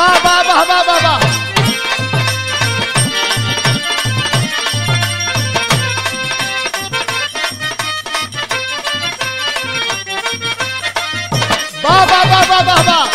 वाह वाह वाह वाह वाह वाह। वाह वाह वाह वाह वाह वाह।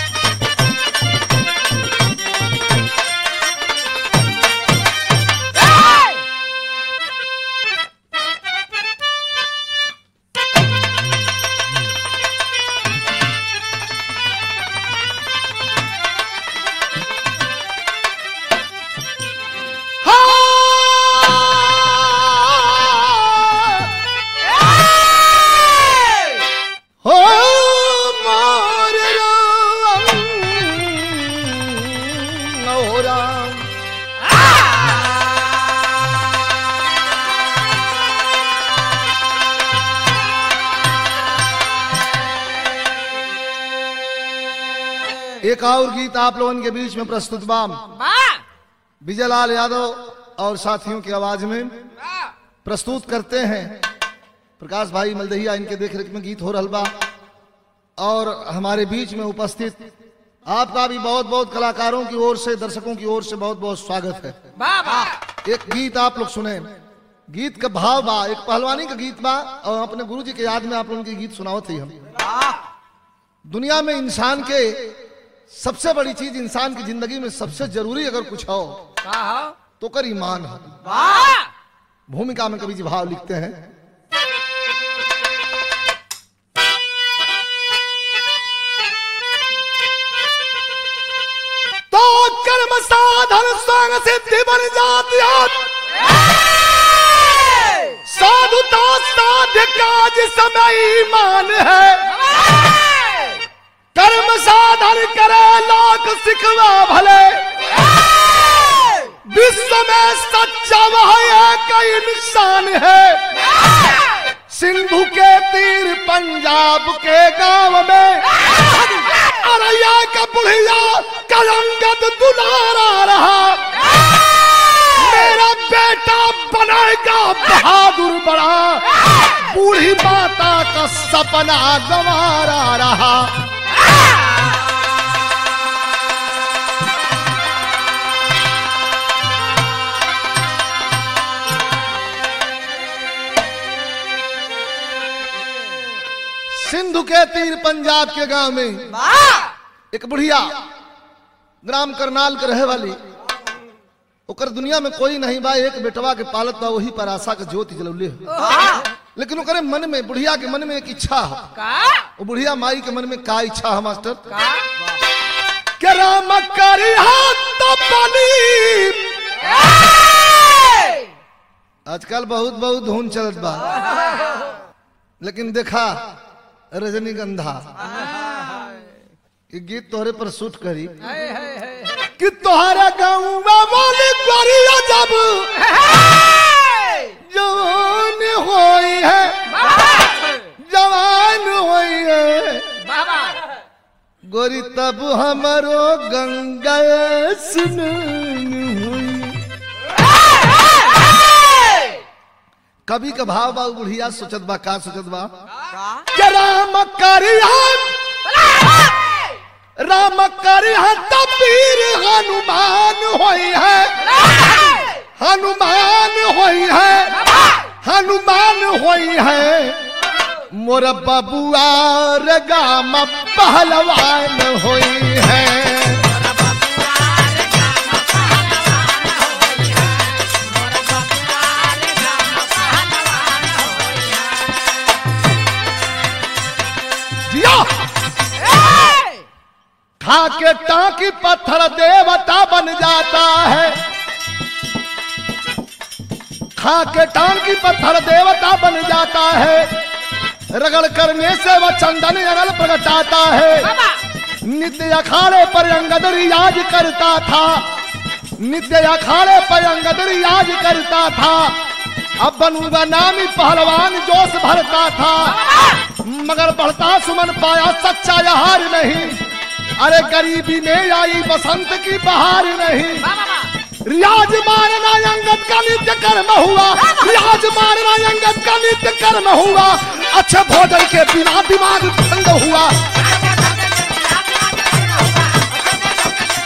एक और गीत आप लोगों के बीच में प्रस्तुत बाम विजयलाल यादव और साथियों की आवाज में प्रस्तुत करते हैं प्रकाश भाई मलदहिया, इनके देखरेख में गीत हो रहा बा। और हमारे बीच में उपस्थित आपका भी बहुत बहुत कलाकारों की ओर से, दर्शकों की ओर से बहुत बहुत स्वागत है। एक गीत आप लोग सुने, गीत का भाव बा, एक पहलवानी का गीत बा और अपने गुरु जी के याद में आप लोगों की गीत सुनावत ही हम। दुनिया में इंसान के सबसे बड़ी चीज, इंसान की जिंदगी में सबसे जरूरी अगर कुछ हो तो कर ईमान हो। भूमिका में कवि जी भाव लिखते हैं, तो कर्म साधन स्वयं सिद्धि बन जाती है, साधुता साध्य काज समय ईमान है। कर्म साधन करे लाख सिखवा भले, विश्व में सच्चा वह एक इंसान है। सिंधु के तीर पंजाब के गांव में, अरैया का बुढ़िया कलंगत दुलारा रहा। मेरा बेटा बनेगा बहादुर बड़ा, बूढ़ी माता का सपना गंवारा रहा। सिंधु के तीर पंजाब के गांव में एक बुढ़िया ग्राम करनाल के रहे वाली, ओकर दुनिया में कोई नहीं बा, एक बेटवा के पालत बा, वही पर आशा का ज्योति जलौले हो। लेकिन ओकरे मन में, बुढ़िया के मन में एक इच्छा हो। वो बुढ़िया माई के मन में का इच्छा है मास्टर? के राम करी हाथ बनी। आजकल बहुत बहुत धुन चलत बा, लेकिन देखा रजनीगंधा ये गीत तोहरे पर शूट करी कि तोहरा गाँव वाली गोरिया जब जवान होई है, जवान होई है गोरी, तब हमारो गंगा स्नान हुई। कभी का भाव बा बुढ़िया सोचत बा, का सोचत बा? राम करिया तबीर हनुमान होई है, हनुमान होई है, हनुमान होई है। मोर बबुआ रगाम पहलवान होई है। खा के टाकी पत्थर देवता बन जाता है, खा के टाकी पत्थर देवता बन जाता है। रगड़ करने से वह चंदन अगल प्रगटाता है। नित्य अखाड़े पर अंगद रियाज करता था, नित्य अखाड़े पर अंगद रियाज करता था। अब बनूंगा नामी पहलवान जोश भरता था, मगर बढ़ता सुमन पाया सच्चा यहार नहीं। अरे गरीबी में आई बसंत की बहार नहीं। रियाज मारना अंगद का नित्य कर्म हुआ, रियाज मारना अंगद का नित्य कर्म हुआ। अच्छे भोजन के बिना दिमाग ठंड हुआ।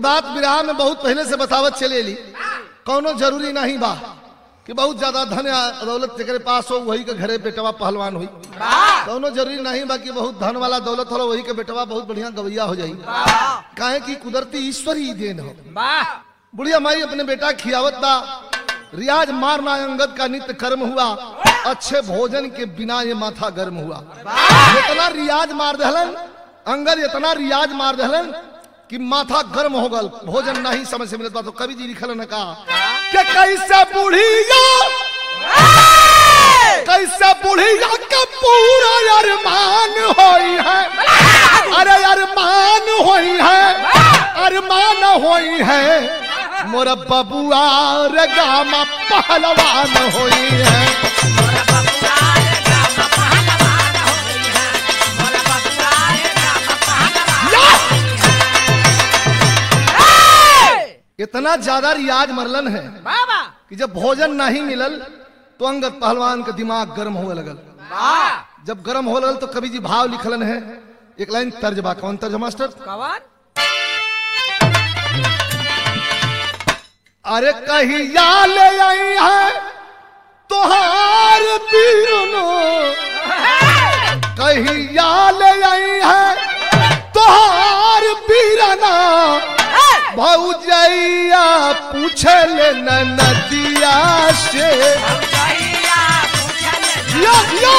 बात विराह में बहुत पहले से बतावत चले ली, कौनो जरूरी नहीं बा कि बहुत ज्यादा धन या दौलत जेकरे पास हो वही के घरे बेटवा पहलवान हुई। कौनो जरूरी नहीं बा कि बहुत धन वाला दौलत हो वही के बेटवा बहुत बढ़िया गवैया हो जाई। काहे कि कुदरती ईश्वरी देन हो। बुढ़िया माई अपने बेटा खियावत बा, रियाज मारना अंगद का नित्य कर्म हुआ, अच्छे भोजन के बिना ये माथा गर्म हुआ। इतना रियाज मार दहलन अंगद, इतना रियाज मार दहलन कि माथा गर्म हो गल, भोजन नहीं समझ से मिलता। तो कवि जी लिखल न कहा कि कैसे बुढ़िया का पूरा अरमान होई है, अरे अरमान होई है, अरमान होई है, मोर बबुआ रे गामा पहलवान होई है। इतना ज्यादा रियाज मरलन है कि जब भोजन नहीं मिलल तो अंगद पहलवान का दिमाग गर्म होने लगल। जब गर्म हो लगल तो कवि जी भाव लिखलन है, एक लाइन तर्ज बा। कौन तर्ज मास्टर? अरे कहिया ले आई है तोहार पीरनो, कहिया ले आई है तोहार पीरना, भौजैया पूछे ले नदिया से। यो यो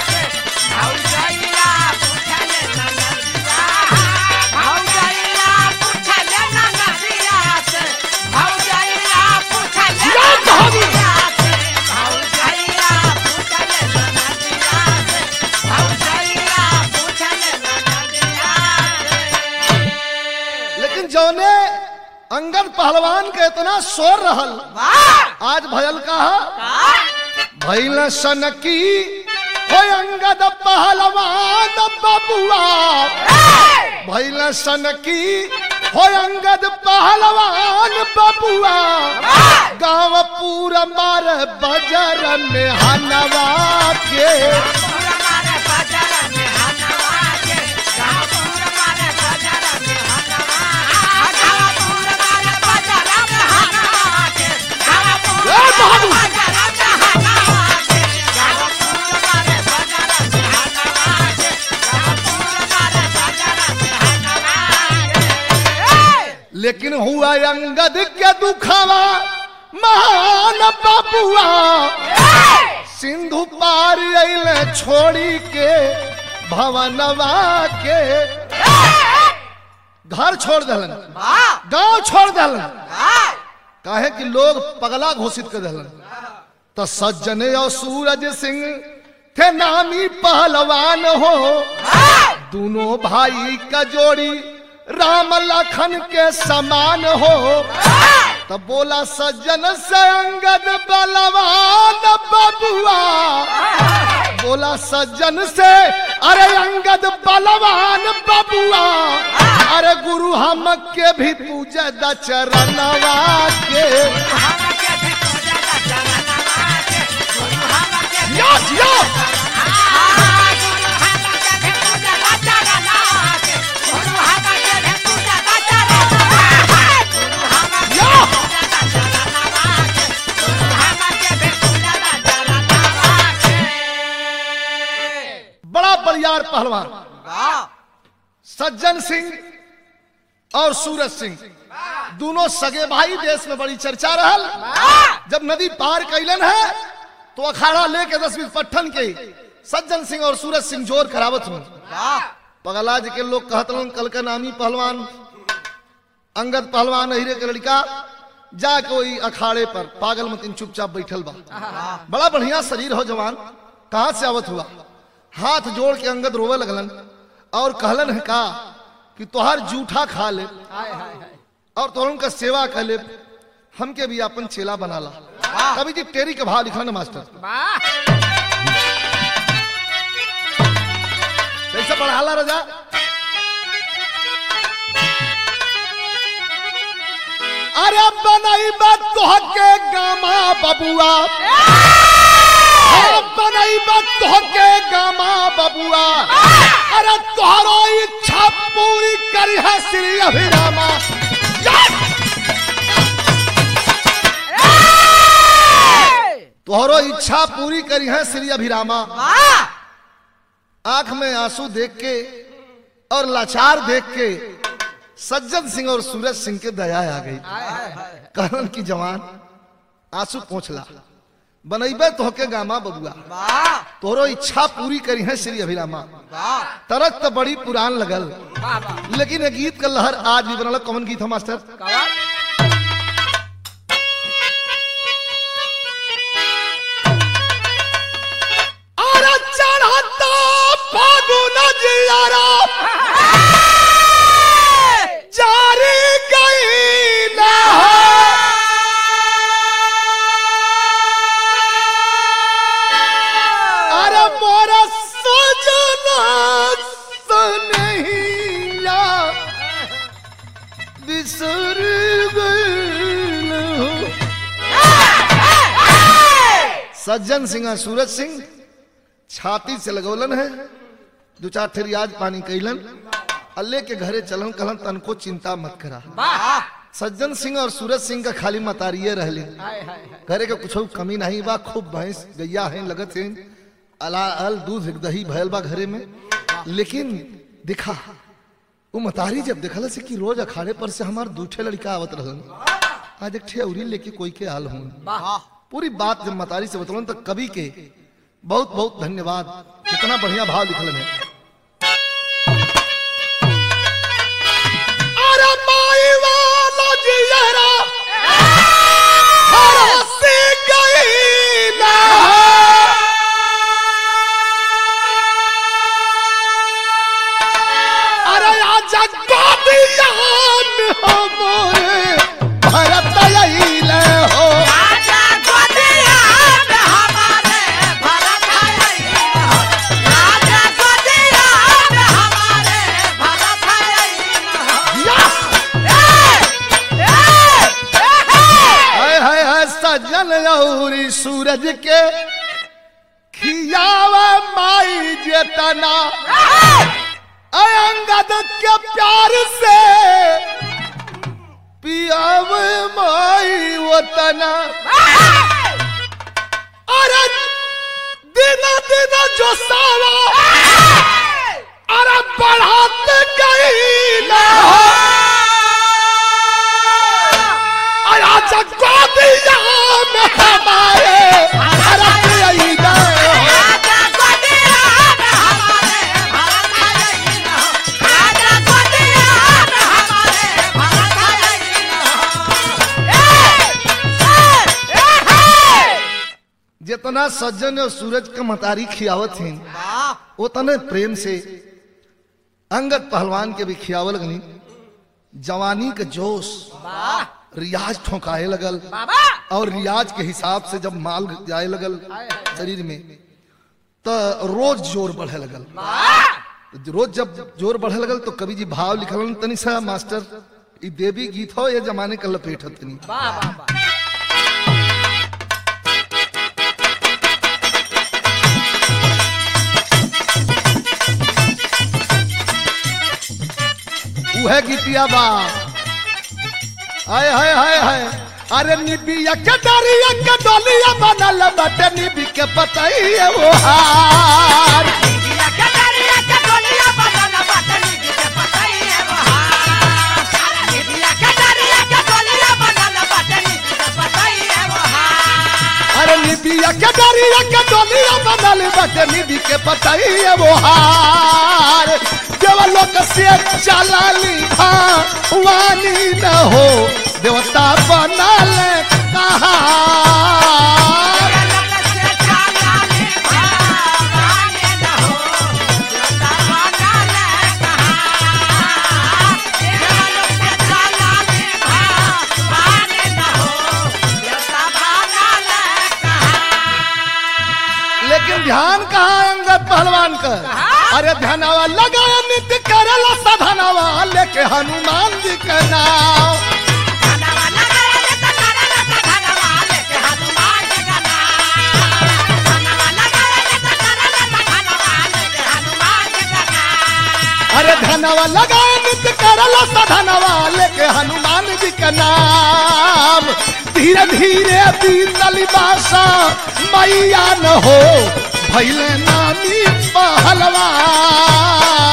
लेकिन जौने अंगद पहलवान के इतना शोर रहल, आज भयल कहा भैल सनकी हो अंगद पहलवान बबुआ, भैल सनकी हो अंगद पहलवान बबुआ, गाँव पूरा मार बजर में हनवा के। लेकिन हुआ अंगद के दुखावा महान बबुआ, सिंधु पार अइले छोड़ी के भवनवा के। घर छोड़ दहलन, गांव छोड़ दहलन, काहे कि लोग पगला घोषित कर दहलन। तो सज्जन और सूरज सिंह थे नामी पहलवान हो, दोनों भाई का जोड़ी राम लखन के समान हो। तब बोला सज्जन से अंगद बलवान बबुआ, बोला सज्जन से अरे अंगद बलवान बबुआ, अरे गुरु हम के भी पूजे द चरणवा के। यो यो बड़ा बलियार पहलवान सज्जन सिंह और सूरज सिंह दोनों सगे भाई, देश में बड़ी चर्चा रहल। जब नदी पार कैलन है तो अखाड़ा लेके 10-20 पट्ठन के सज्जन सिंह और सूरज सिंह जोर करावत हुए। पगला जी के लोग कहतलन कल का नामी पहलवान अंगद पहलवान हीरे के लड़का जाके वही अखाड़े पर पागल मतीन चुपचाप बैठल बा। बड़ा बढ़िया शरीर हो जवान, कहां से आवत हुआ? हाथ जोड़ के अंगद रोवे लगलन और कहलन है का कि तोहार जूठा खा ले और तोहन का सेवा कर ले, हमके भी अपन चेला बना ला। कभी जी टेरी के भाव लिखा ना मास्टर, कैसा पढ़ाला रजा? अरे बनाई बात तोहके गामा बबुआ, बनाई बात तोहके गामा बबुआ, अरे तोहरो इच्छा पूरी करी है श्री अभिरामा। या तोहरो इच्छा पूरी करी है श्री अभिरामा। आंख में आंसू देख के और लाचार देख के सज्जन सिंह और सूरज सिंह के दया आ गई। कहन की जवान आंसू पोंछला बनैबे तोहके गामा बबुआ, तोहरो इच्छा पूरी करी है श्री अभिरामा। तरक तो बड़ी पुरान लगल, लेकिन गीत का लहर आज भी बनल। कौन गीत है मास्टर? जारी गई ना अरे मोरा सजना सनहिया बिसर गई। सज्जन सिंह और सूरज सिंह छाती से लगौलन है, दो चार ठे रियाज पानी कैलन, अल्ले के घरे चलन कहलन तनको चिंता मत करा। सज्जन सिंह और सूरज सिंह का खाली मतारिये रहले, घरे के कुछ कमी नहीं बा। खूब भैंस गैया है लगत है, अल दूध दही भयल बा घरे में। लेकिन दिखा वो मतारी जब देखल से कि रोज अखाड़े पर से हमार दूठे लड़का आवत रहन, आज एक ठे उरी लेके कोई के आल हूं। पूरी बात जब मतारी से बतलन तो कवि के बहुत बहुत धन्यवाद। कितना बढ़िया भाव लिखलन है। अरे माई वाला जियरा हरसी गई ना अरे आजा गोदियान हमरे भरत आइले हो। सज्जन औरी सूरज के खियावा माई जेतना अंगद के प्यार से पियाव माई वतना। अरे दिन दिन जो सावा अरे बढ़ाते गई ना गोदिया में हमारे जितना सज्जन और सूरज का मतारी खियावत हैं उतने प्रेम से अंगद पहलवान के भी खियावल गनी। जवानी का जोश रियाज ठोकाए लगल और रियाज के हिसाब से जब माल जाए लगल शरीर में तो रोज जोर बढ़े लगल। रोज जब जोर बढ़े लगल तो कवि जी भाव लिखल तनी सा मास्टर, ई देवी गीत हो ये जमाने का लपेट तनी। वह गीतिया बा हाय हाय हाय हाय। अरे निबिया के दरिया के डोलिया बनल बटे निबी के पतइया वो हार। निबिया के दरिया के डोलिया बनल बटे निबी के पतइया वो हार। निबिया के दरिया के डोलिया बनल बटे निबी के पतइया वो हार। अरे निबिया के दरिया के डोलिया बनल बटे निबी के पतइया वो हार। देवलोक से चलाली वानी न हो देवता बनल कहा। लेकिन ध्यान कहा अंगद पहलवान का? अरे ध्यानवा लगा नित्य करला साधनवा लेके हनुमान जी का नाम। अरे धन ध्यानवा लगाए नित्य करला साधनवा लेके हनुमान जी का नाम। धीरे धीरे बीतल बासा मैया न हो भैले नामी पहलवान।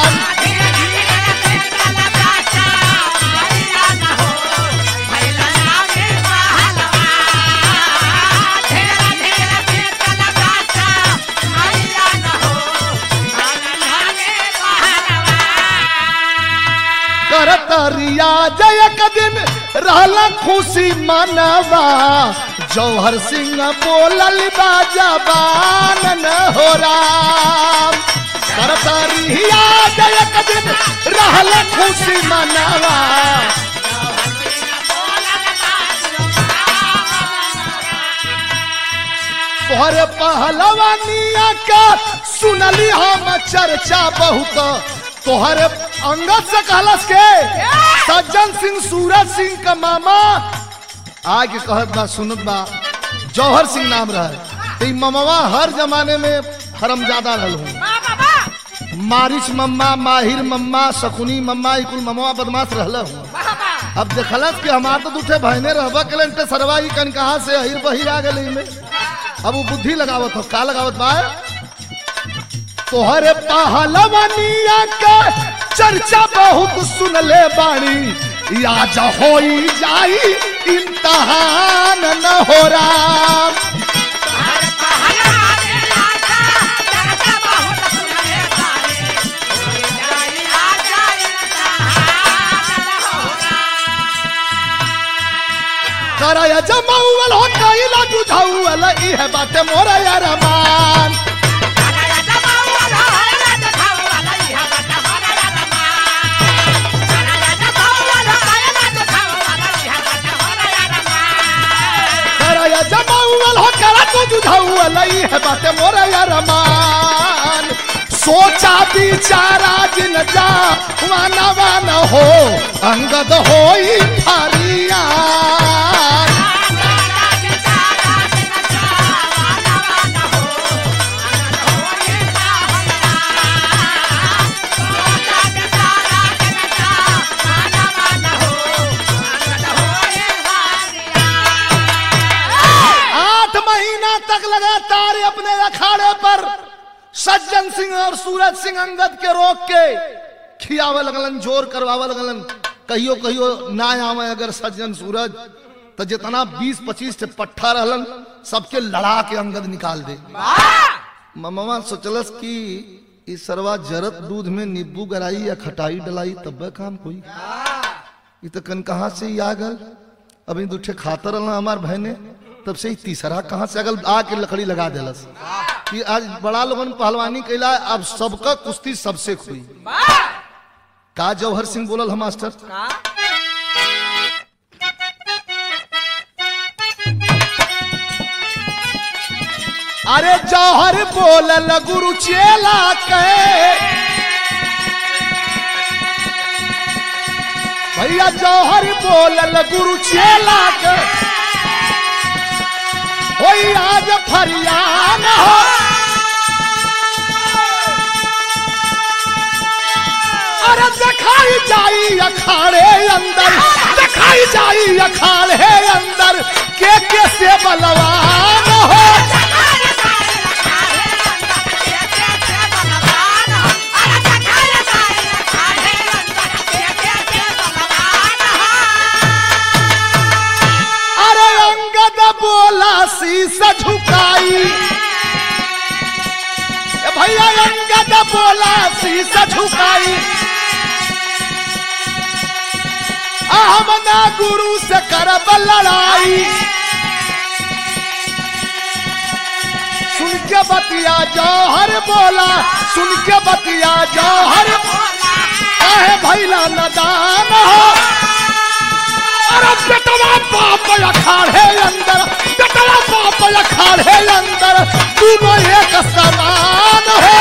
करतरिया जय दिन रहला खुशी मनवा जौहर सिंह बोलल बाजबान न हो राम। करतरिया जय दिन रहला खुशी मनवा तोहरे पहलवानिया का सुनली हम चर्चा बहुत। तोहरे अंगद से कहलस के सज्जन सिंह सूरज सिंह का मामा आगे कहत बा सुनत बा जौहर सिंह नाम रहे। ममवा हर जमाने में हरमजादा रहल हूँ। मारिच मम्मा माहिर मम्मा शकुनी मम्मा कुल ममवा बदमाश रहल हूँ। अब देखलस कि हमार तो दूठे बहने रहबा के सरवाई कन कहाँ से अहिर बहिर आ गई में। अब वो बुद्धि लगावत हो का लगावत बा तोहरे पहलवानिया का चर्चा बहुत सुनले बाणी आज होई जाई इम्तिहान न हो राम। कराया जमाउल हो कैला जुझाउल इह बाटे मोरा यार मान। है बातें मोरा यार मान। सोचा बिचारा जिन जा वाना वाना हो अंगद होई फारिया। लगातार अपने अखाड़े पर सज्जन सिंह और सूरज सिंह अंगद के रोक के खियावे लगलन जोर करवावे लगलन। कहियो कहियो ना आवे अगर सज्जन सूरज तो जितना 20-25 पट्ठा रहलन सबके लड़ा के अंगद निकाल दे। ममवा सोचलस कि इस सरवा जरत दूध में नींबू गराई या खटाई डलाई तब काम कोई ये तो कन कहाँ से ही आ गल। अभी दूठे खातर रहना हमार बहने तब से ही तीसरा कहां से अगल आके लकड़ी लगा देलस कि आज बड़ा लोगन पहलवानी कैला अब सबका कुश्ती सबसे खुई। का जौहर सिंह बोलल हम मास्टर अरे जौहर बोलल गुरु चेला के भैया जौहर बोलल गुरु चेला के होई आज फरियान हो। अरे दिखाई जाई अखाड़े अंदर दिखाई जाई अखाड़े अंदर के से बलवान हो। बोला शीशा झुकाई भैया अंगद बोला शीशा झुकाई हमना गुरु से करब लड़ाई। सुन के बतिया जौहर बोला सुन के बतिया जौहर काहे भैला नदान हो। अरे बेटवा बाप अखाड़े अंदर बेटवा बाप अखाड़े अंदर दोनों एक समान हो।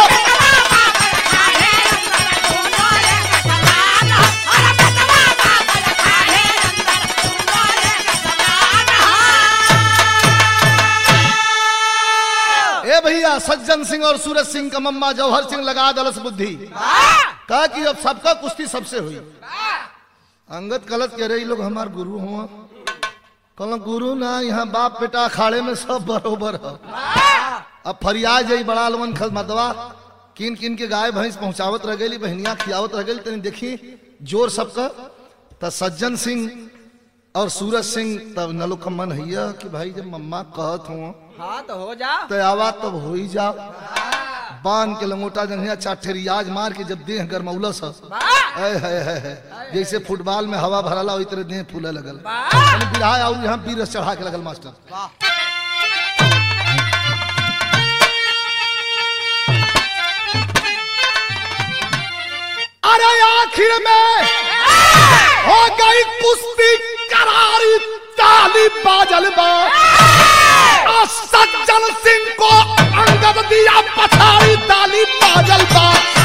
ए भैया सज्जन सिंह और सूरज सिंह का मम्मा जौहर सिंह लगा दलस बुद्धि। कहा कि अब सबका कुश्ती सबसे हुई। अंगद कलश कह रहे लोग हमार गुरु हुआ, कहल गुरु ना, यहाँ बाप बेटा अखाड़े में सब बरोबर है। अब फरियाद जाई बड़ा लोगन खदमतवा किन किन के गाय भैंस पहुंचावत रह गई, बहनिया खियावत रह गई। तनी देखी जोर सबका। तो सज्जन सिंह और सूरज सिंह तब नलो का मन है कि भाई जब मम्मा कहत हूँ हाँ तो हो जा, तो आवा तब हो ही जाओ। बांध के लंगोटा जंघिया चाटे रियाज मार के जब देह गरमौला सा है जैसे फुटबॉल में हवा भरला वही तरह देह फूले लगल। बिरहा और यहाँ बीर चढ़ा के लगल मास्टर। अरे आखिर में हो गई कुश्ती करारी, ताली बाजल बा। सज्जन सिंह को अंगद दिया पछाड़ी, ताली बाजल बा।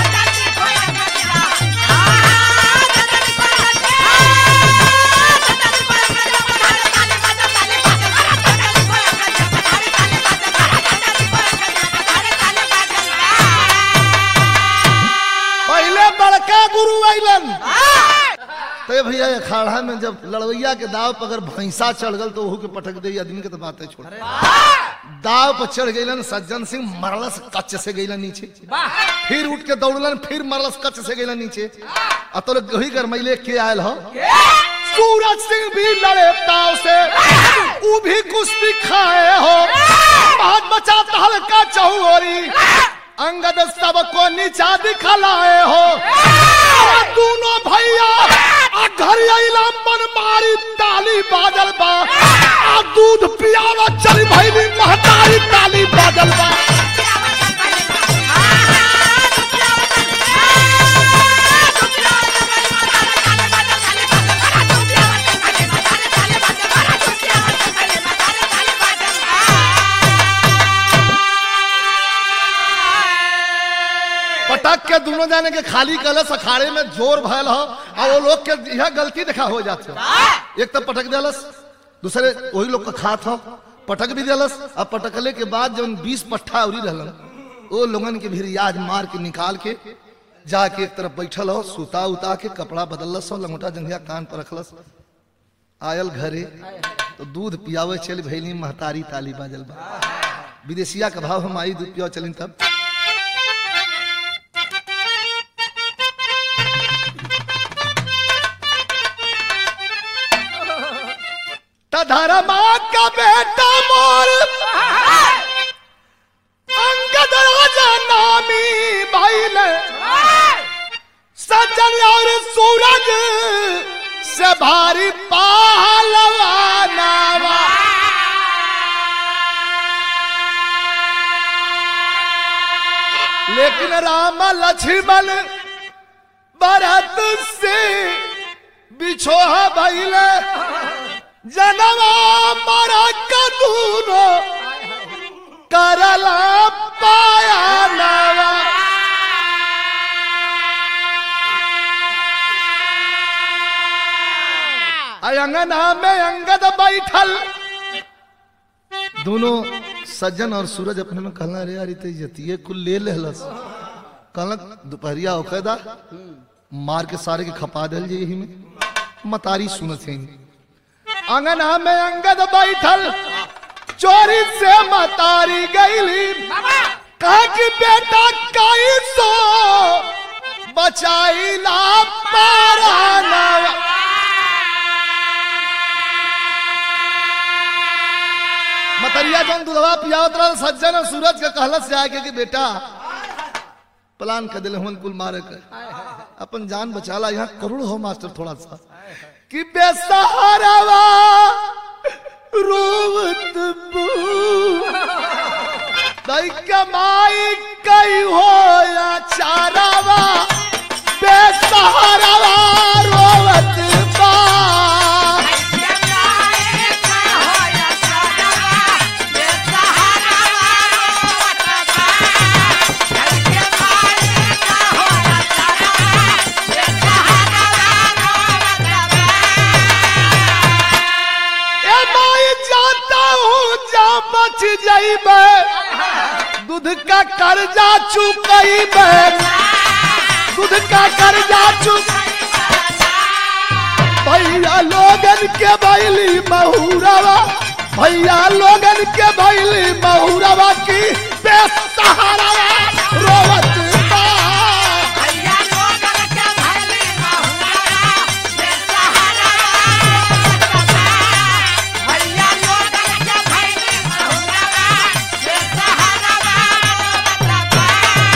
पहले बड़का गुरु आइलन तो भैया अखाड़ा में जब लड़वैया के दाव पर अगर भैंसा चढ़ गल तो के पटक दे आदमी के तो बातें छोड़। दाव पर चढ़ गईलन सज्जन सिंह, मरलस कच्च से गईलन नीचे, फिर उठ के दौड़लन, फिर मरलस कच्च से गईलन नीचे। तो वही गरमैले के आयल हो। सूरज सिंह भी लड़े ताव से, वो भी कुश्ती खाए हो। बहुत बचा हल्का चौरी, अंगद सबको नीचा दिखलाए हो। दोनों भैया घर आइला मन मारी, ताली बाजल बा। दूध पियावा चली भैली महतारी, ताली बाजल बा। पटक के दोनों जाने के खाली कलश अखाड़े में जोर भयल हो और वो लोग के यह गलती देखा हो जाते हो। एक तो पटक दिलस, दूसरे वही लोग का खात हो पटक भी दिलस। अब पटकले के बाद जब 20 पट्ठा उरी रहलन वो लोगन के भी रियाज मार के निकाल के जाके एक तरफ बैठल हो, सूता उता के कपड़ा बदलस हो, लंगोटा जंघिया कान पर रखलस। आयल घरे तो दूध पियावे चल भैली महतारी, ताली बाजल बा। विदेशिया का भाव हम आई दूध पिया चलिन तब। धर्मा का बेटा मोर अंगद राजा नामी भाईल, सज्जन और सूरज से भारी पहलवाना। लेकिन राम लक्ष्मण भरत से बिछोहा भाईल, जनवा मरा कदूनो करला पाया नवा। अंगना में अंगद बैठल, दोनों सज्जन और सूरज अपने में कहना रे यार इज्जतिये कुल ले लेलस। कहलक दोपहरिया औकदा मार के सारे के खपा दिल जे यही में। मतारी सुनत है अंगना में अंगद बैठल, चोरी से मतारी गईली। कहा कि बेटा कई सो बचाई ला पाराना। मतरिया जन दूधवा पियावत रहा सज्जन और सूरज के कहलस से आके कि बेटा प्लान कर दिले हुन कुल मारे के अपन जान बचाला। यहाँ करोड़ हो मास्टर थोड़ा सा कि बेसहारावा रोवत दाई कमाई कई हो या चारावा, बेसहारावा रोवत बा। बच जाइबे दूध का कर्जा चुकइबे, दूध का कर्जा चुक भैया लोगन के भैली महुरवा, भैया लोगन के भैली महुरवा की बेसहारा रोवत बा। भैया लोगन के भैली महुरवा बेसहारा रोवत बा। भैया लोगन के भैली महुरवा बेसहारा रोवत बा।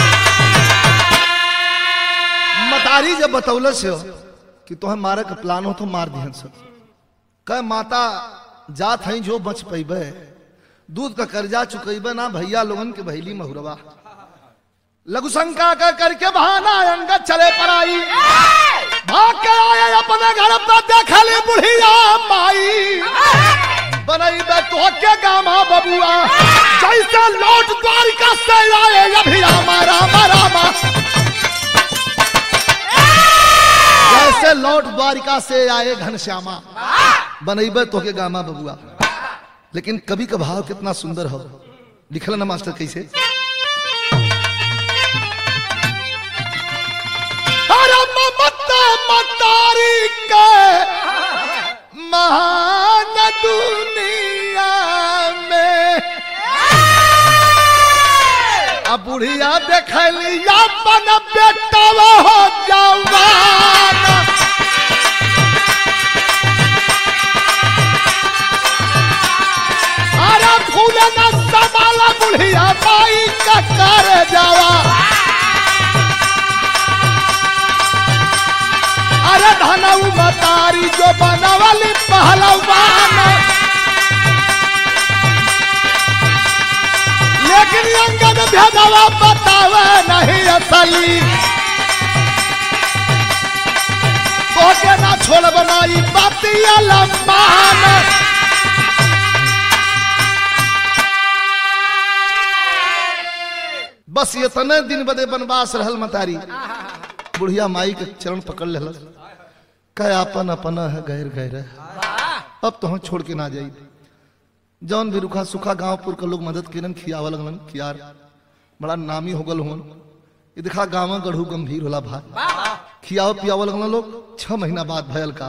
मतारी जब बतौलस हो कि तुम्हें मारे का प्लान हो तो मार दिहन सब। कह माता जात हई जो बच पैबे, दूध का कर्जा चुकैबे ना भैया लोगन के भैली महुरवा। लघु शंका कर करके बहाना अंगद चले पर आई, भाग के आए अपने घर पर देखली बुढ़िया माई। बनैबे तो के गामा बबुआ, जैसे लौट द्वारिका से आए अभी रामा रामा रामा। जैसे लौट द्वारिका से आए घनश्यामा, बनैबे तो के गामा बबुआ। लेकिन कवि का भाव कितना सुंदर हो, लिखल ना मास्टर कैसे। अरे ममता मतारी के महान दुनिया में, अब बुढ़िया देखली अपन बेटा हो जवान। अरे फूल न संभाला बुढ़िया माई का कर जावा। अरे धनऊ मतारी जो बनवली पहलवान, लेकिन अंगद भेदवा बतावे नहीं असली। तो के ना छोड़ बनाई बातिया लंबान। बस ये तने दिन बदे बनवास रहल मतारी। बुढ़िया माई के चरण पकड़ ले, कह अपन अपन है गैर गैर है, अब तो हम छोड़ के ना जाई। जौन भी रुखा सुखा गांवपुर के लोग मदद केलन, खियावा लगलन, खियार बड़ा नामी हो गल होन। ये देखा गाँव गढ़ू गंभीर होला भाई, खियावा पियावा लगलन लोग। 6 महीना बाद भयल का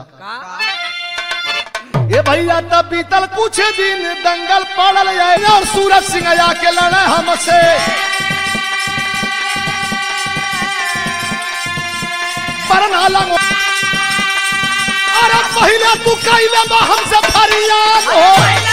ये भैया तब बीतल कुछ दिन, दंगल पड़ल और सूरज सिंह आके लड़े हमसे। अरे पहले तू कैले बा हमसे फरियाद हो,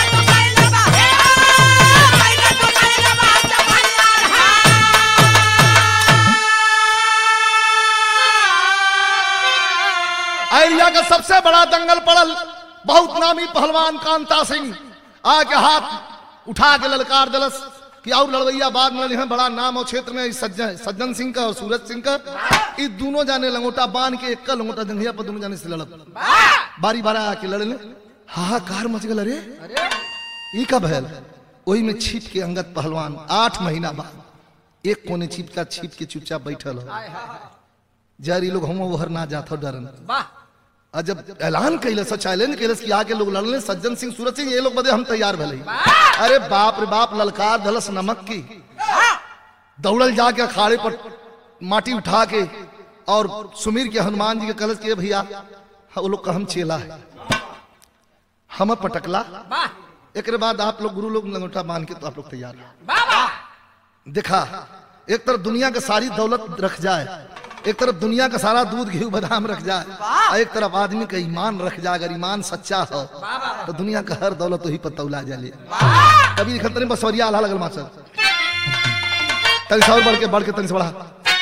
एरिया का सबसे बड़ा दंगल पड़ल। बहुत नामी पहलवान कांता सिंह आके हाथ उठा के ललकार दिलस कि और लड़वैया बाद में लड़े हैं। बड़ा नाम और क्षेत्र में सज्जन सिंह का और सूरज सिंह का। ये दोनों जाने लंगोटा बांध के एक लंगोटा जंघिया पर दोनों जाने से लड़त बारी बारा आके लड़ने। हाहाकार मच गल। अरे ये का भयल, वही में छिप के अंगद पहलवान 8 महीना बाद एक कोने छिप के चुपचाप बैठल हो। जरी लोग हम वहर ना जात हो डरन। और जब ऐलान कैलस, चैलेंज कैलस कि आके लोग लड़ने सज्जन सिंह सूरज सिंह, ये लोग बदे हम तैयार भले। अरे बाप रे बाप, ललकार धलस नमक की। दौड़ल जाके अखाड़े पर माटी उठा के और सुमीर के हनुमान जी के कलश के भैया वो लोग का हम चेला है, हम पटकला। एक बाद आप लोग गुरु लोग लंगोटा बांध के तो आप लोग तैयार हैं। देखा, एक तरफ दुनिया का सारी दौलत रख जाए, एक तरफ दुनिया का सारा दूध घी बादाम रख जाए, और एक तरफ आदमी का ईमान रख जाए। अगर ईमान सच्चा हो तो दुनिया का हर दौलत वही पर तौला जाले। कभी खतरे बसवरिया आला लगल मास्टर, तन से और बढ़ के तन से बढ़ा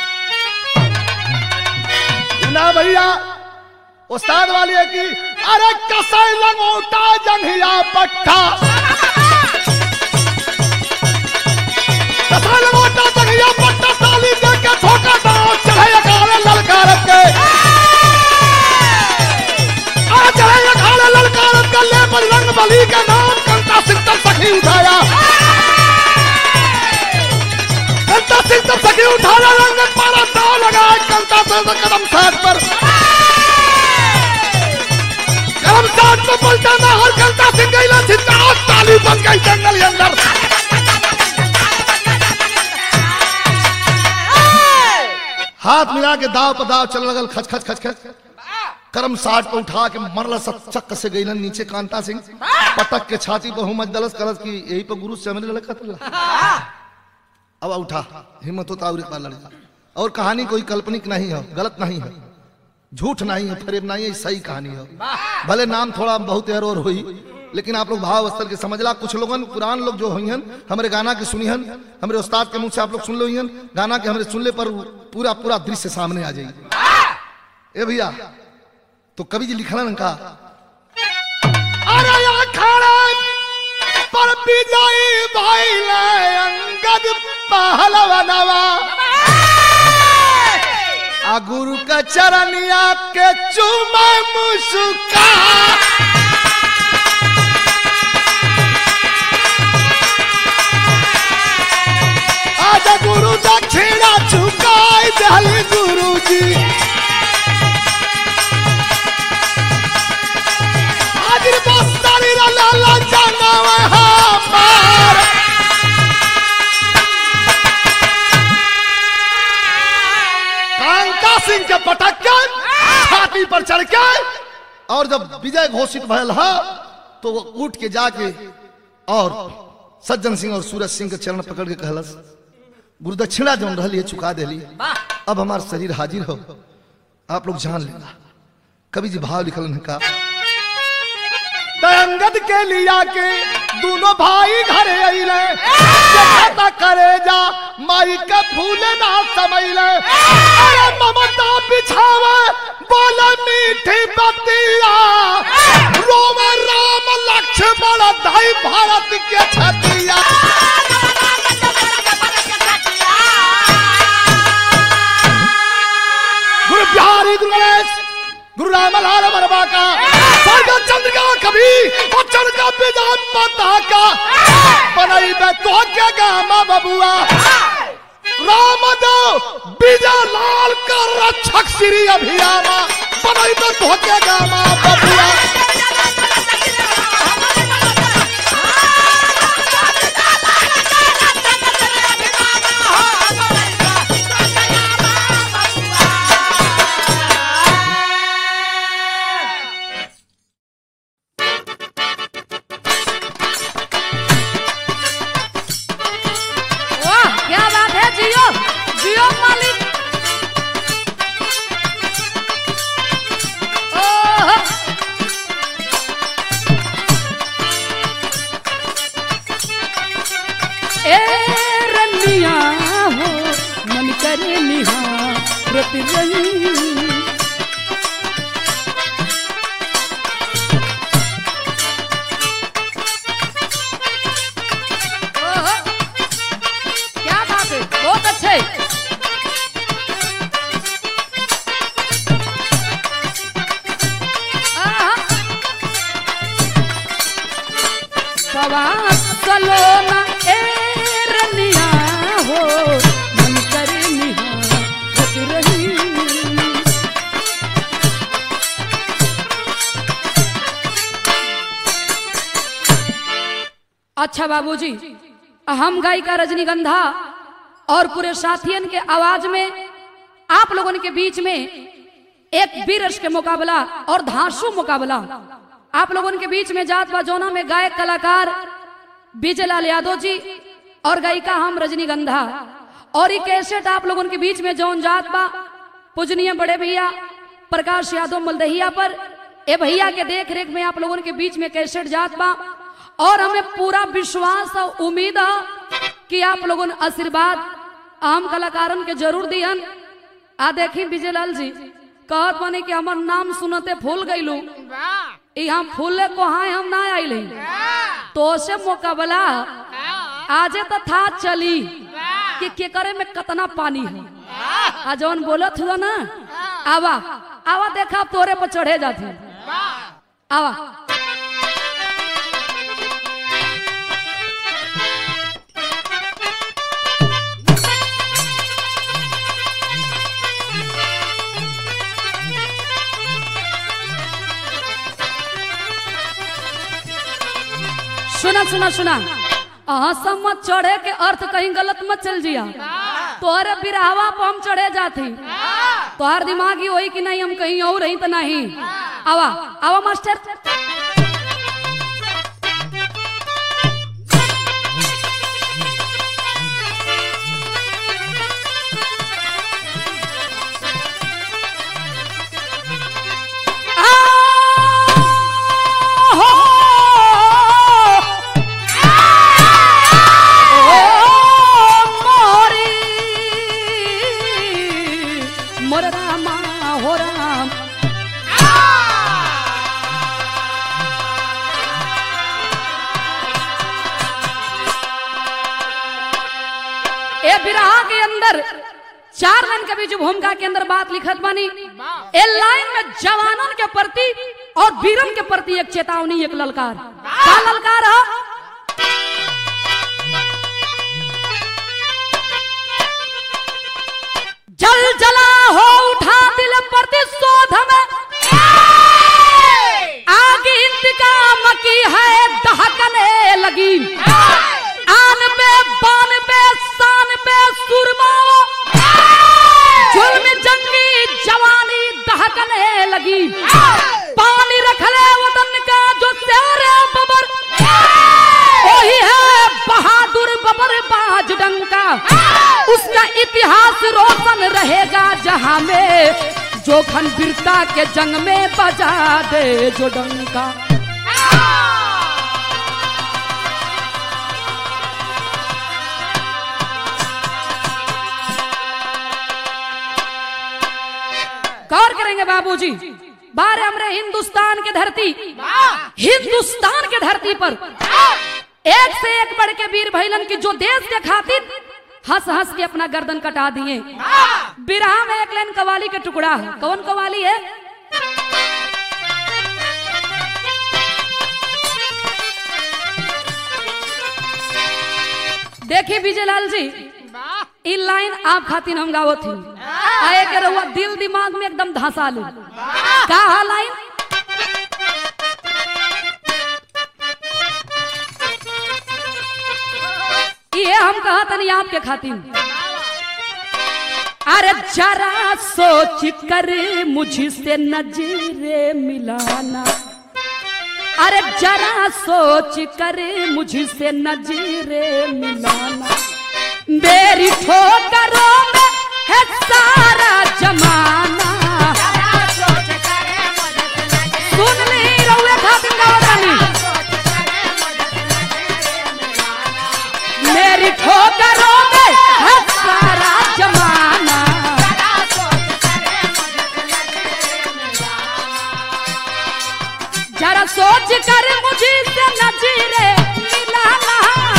ना भैया। उस्ताद वाली है कि अरे कसै लंगोटा जंघिया पट्टा, कसै लंगोटा जंघिया पट्टा, ताली दे के ठोका दाव चढ़े अखाड़े ललकार के। आ चढ़े अखाड़े ललकार के, ले बजरंग बली के नाम कंता सिंह तक सखी उठाया। कंता सिंह तक सखी उठाया, रंग पारा दाव लगाए कंता सिंह कदम साथ पर। कदम साथ में पलटा ना हर कंता सिंह गईला सिद्धा ताली बन गई जंगल के अंदर। हाथ मिला के दाव पर दाव चल लगल, खच खच खच खच। करम साठ पे उठा के मरल चक्क से गईलन नीचे। कांता सिंह पटक के छाती पर हुमच दलस करस की यही पर गुरु से हमने लड़का अब उठा, हिम्मत होता और एक बार लड़ जा। और कहानी कोई काल्पनिक नहीं है, गलत नहीं है, झूठ नहीं है, फरेब नहीं है, सही कहानी है। भले नाम थोड़ा बहुत एर और हुई, लेकिन आप लोग भाव स्तर के समझला। कुछ लोगन पुरान लोग जो हुई हमारे गाना के सुनी हमारे उस्ताद के मुंह से आप लोग सुन लो गाना के, हमारे सुनने पर पूरा पूरा दृश्य सामने आ जाएगी। ए भैया तो कवि जी लिखलन का अरे अखाड़ा पर विजयी भइले अंगद पहलवनवा, आ गुरु का चरनिया के चुमा मुस्का। आज गुरु दक्षिणा चुकाई दहली गुरु जी। आज बस्तारी लाला जानवा हमार, कांता सिंह के पटक के छाती पर चढ़ के, और जब विजय घोषित भयल है तो वो उठ के जाके और सज्जन सिंह और सूरज सिंह के चरण पकड़ के कहलस गुरुदक्षिणा जो रही है चुका देली, अब हमारा शरीर हाजिर हो, आप लोग जान लेना। कवि जी भाव लिखलन का अंगद के लिया के दोनों भाई घरे अइले, देखता करे जा माई के फूल ना समैले। अरे ममता बिछावे बोला मीठी बतिया, रोम राम लक्ष्मण धाई भारत के छतिया। गुरु बिहारी गुरु गणेश गुरु रामलाल वर्मा का स्वर्ग चंद्रिका कभी बच्चन का बेजान पता का बनाई में तो क्या गामा बबुआ रामदेव विजय लाल का रक्षक श्री अभियामा बनाई में तो क्या गामा बबुआ। क्या बात है, बहुत अच्छे। सलोना ए रनिया हो मन करे निहारत रही। अच्छा बाबूजी, हम गायिका रजनीगंधा और पूरे साथियन के आवाज में आप लोगों के बीच में एक बीरस के मुकाबला और धांसू मुकाबला आप लोगों के बीच में जात बाजोना में गायक कलाकार विजयलाल यादव जी और गायिका हम रजनीगंधा, और ये कैसेट आप लोगों के बीच में जौन जात बा पूजनीय बड़े भैया प्रकाश यादव मलदहिया पर, ए भैया के देख रेख में आप लोगों के बीच में कैसेट जात बा। और हमें पूरा विश्वास और उम्मीद है कि आप लोगों ने आशीर्वाद आम कलाकारन के जरूर दियन। आ देखी विजयलाल जी कहत माने कि हमार नाम सुनते फूल गईलू, हम फूले को हाँ हम ना आइले, तो से मुकाबला आजे तो था चली कि केकरे में कितना पानी है। आ जौन बोलत हुआ ना, आवा आवा देखा तोरे पर चढ़े जाती, आवा। सुना सुना सुना, समझ चढ़े के अर्थ कहीं गलत मत चल जिया। तोहरे बिरहवा पर हम चढ़े जाती तोहर दिमाग ही होई कि नहीं हम कहीं और रही तो नहीं। आवा आवा मास्टर। बिरहा के अंदर 4 लाइन के बीच भूमिका के अंदर बात लिखत बानी। ए लाइन में जवानों के प्रति और वीरन के प्रति एक चेतावनी, एक ललकार। क्या ललकार है? जल जला हो उठा दिल प्रतिशोध में आग इंतकाम की है दहकने लगी। आन पे बान पे शान पे सुरमाओ जुल्म जंगी जवानी दहकने लगी। पानी रख ले वतन का जो तेरे बबर वही है बहादुर बबर बाज डंका। उसका इतिहास रोशन रहेगा जहां में जोखन वीरता के जंग में बजा दे जो डंका। गौर करेंगे बाबूजी, बारे हमरे हिंदुस्तान के धरती, हिंदुस्तान के धरती पर एक से एक बढ़ के वीर भैलन की जो देश के खातिर हंस हंस के अपना गर्दन कटा दिए। बिरहा में एक लाइन कवाली के टुकड़ा है। कौन कवाली है? देखिए विजयलाल जी, इन लाइन आप खातिर हम गावत थी आए के रहुआ दिल दिमाग में एकदम धंसा लू। का लाइन? ये हम कहा तनी आपके खातिर। अरे जरा सोच कर मुझसे नजरे मिलाना, अरे जरा सोच कर मुझसे नजरे मिलाना। मेरी ठोकरों में है सारा जमाना। सुन ली रहुए खातिर गावतानी। मेरी ठोकरों में है सारा जमाना। जरा सोच कर मुझसे नजरे मिलाना।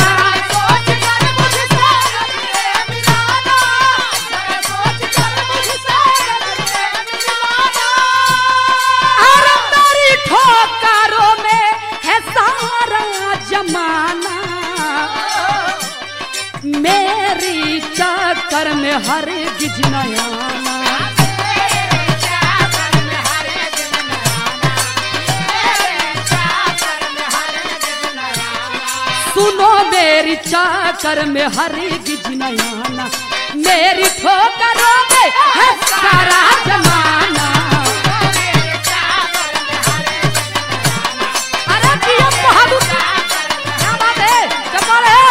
मेरी चक्कर में हर गिज नयाना। सुनो मेरी चक्कर में हर गिज नयाना। मेरी ठोकरों में है सारा जमाना। अरे किया बहादुर, क्या बात है? कमाल है।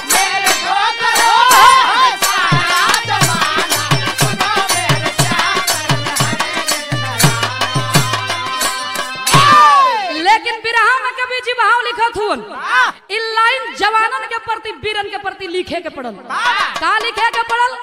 इन लाइन जवानन के प्रति वीरन के प्रति लिखे के पड़ल। का लिखे के पड़ल?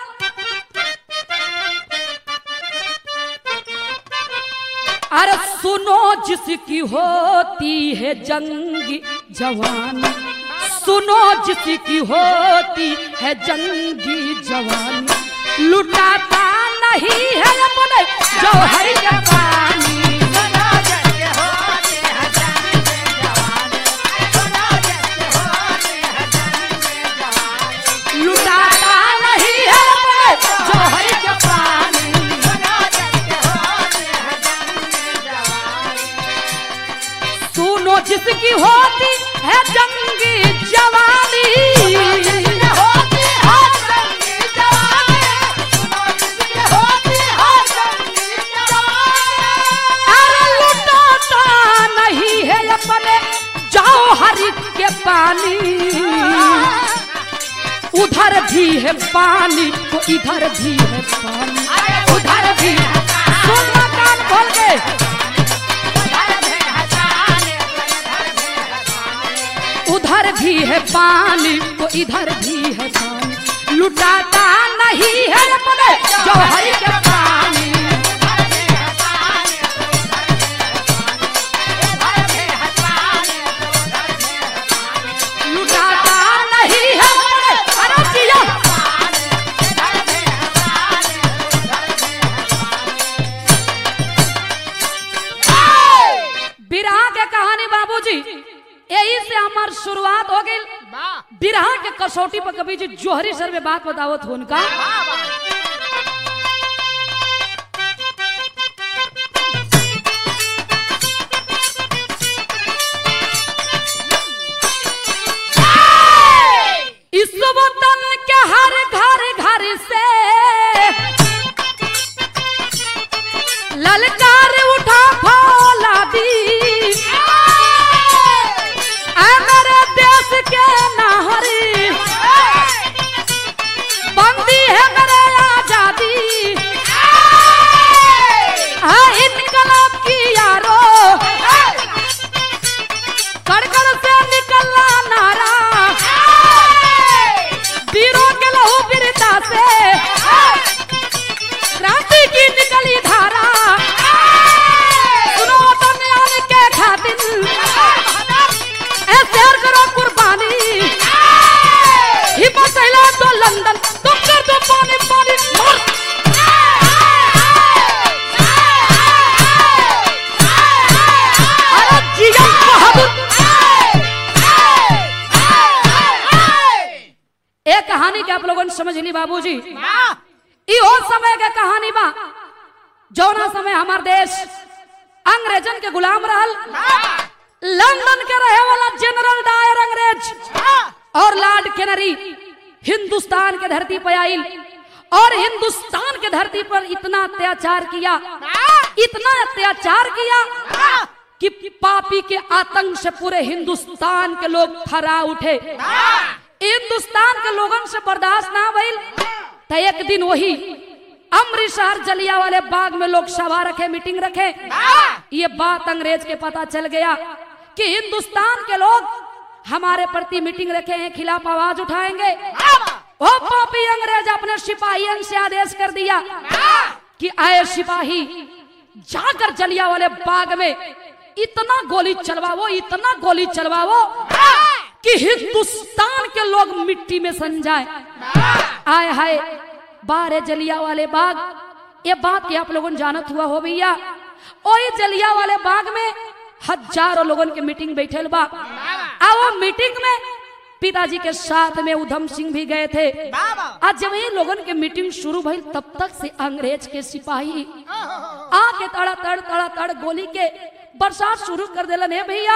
अरे सुनो जिसकी होती है जंगी जवानी, सुनो जिसकी होती है जंगी जवानी। लुटाता नहीं है अपने जौहर जवानी। जिसकी होती है जंगी जवानी, होती है जंगी जवानी। है पानी तो इधर भी है पानी, उधर भी है। सुनना कान खोल के, उधर भी है पानी तो इधर भी है पानी, लुटाता नहीं है अपने जौहर के पानी। लुटाता नहीं है अपने, अरे जिया। बिरहा के कहानी बाबूजी यही से हमार शुरुआत हो गई। बिरहा के कसौटी पर कभी जी जोहरी सर में बात बतावत हो उनका। इस वतन के हर घर घर से ललकार उठा फौलादी, मेरे देश के नाहरी बंदी है मेरे आजादी, इनकलाब की यारो कड़कड़ से निकलना नारा, वीरों के लहू बिरता से क्रांति की निकली धारा, सुनो दुनिया के खातिर शेयर करो कुर्बानी, हिम्मत हिला तो लंदन तुम कर दो पानी पानी मार। अरे जिया बहादुर। एक कहानी के आप लोगों ने समझ ली बाबूजी, इहो समय के कहानी बा जौना समय हमार देश अंग्रेजन के गुलाम रहल। लंदन के रहे वाला जनरल डायर अंग्रेज और लॉर्ड कैनरी हिंदुस्तान के धरती पर आइल और हिंदुस्तान के धरती पर इतना अत्याचार किया, इतना अत्याचार किया कि पापी के आतंक से पूरे हिंदुस्तान के लोग थर्रा उठे। हिंदुस्तान के लोगों से बर्दाश्त ना भइल तो एक दिन वही अमृतसर जलियांवाले बाग में लोग सभा रखे, मीटिंग रखे। ये बात अंग्रेज के पता चल गया कि हिंदुस्तान के लोग हमारे प्रति मीटिंग रखे हैं, खिलाफ आवाज उठाएंगे। वो पापी अंग्रेज अपने सिपाहियों से आदेश कर दिया कि आए सिपाही जाकर जलियांवाले बाग में इतना गोली चलवाओ, इतना गोली चलवाओ कि हिंदुस्तान के लोग मिट्टी में सन जाए। आए हाय बारे जलियांवाले बाग, ये बात की आप लोगों ने जानत हुआ हो भैया। वही जलियांवाले बाग में हजारों लोगों के मीटिंग बैठल बा। अब वो मीटिंग में पिताजी के साथ में उधम सिंह भी गए थे। आज जब ये लोगों के मीटिंग शुरू भई तब तक से अंग्रेज के सिपाही आके तड़ा तड़ गोली के बरसात शुरू कर देलन है भैया।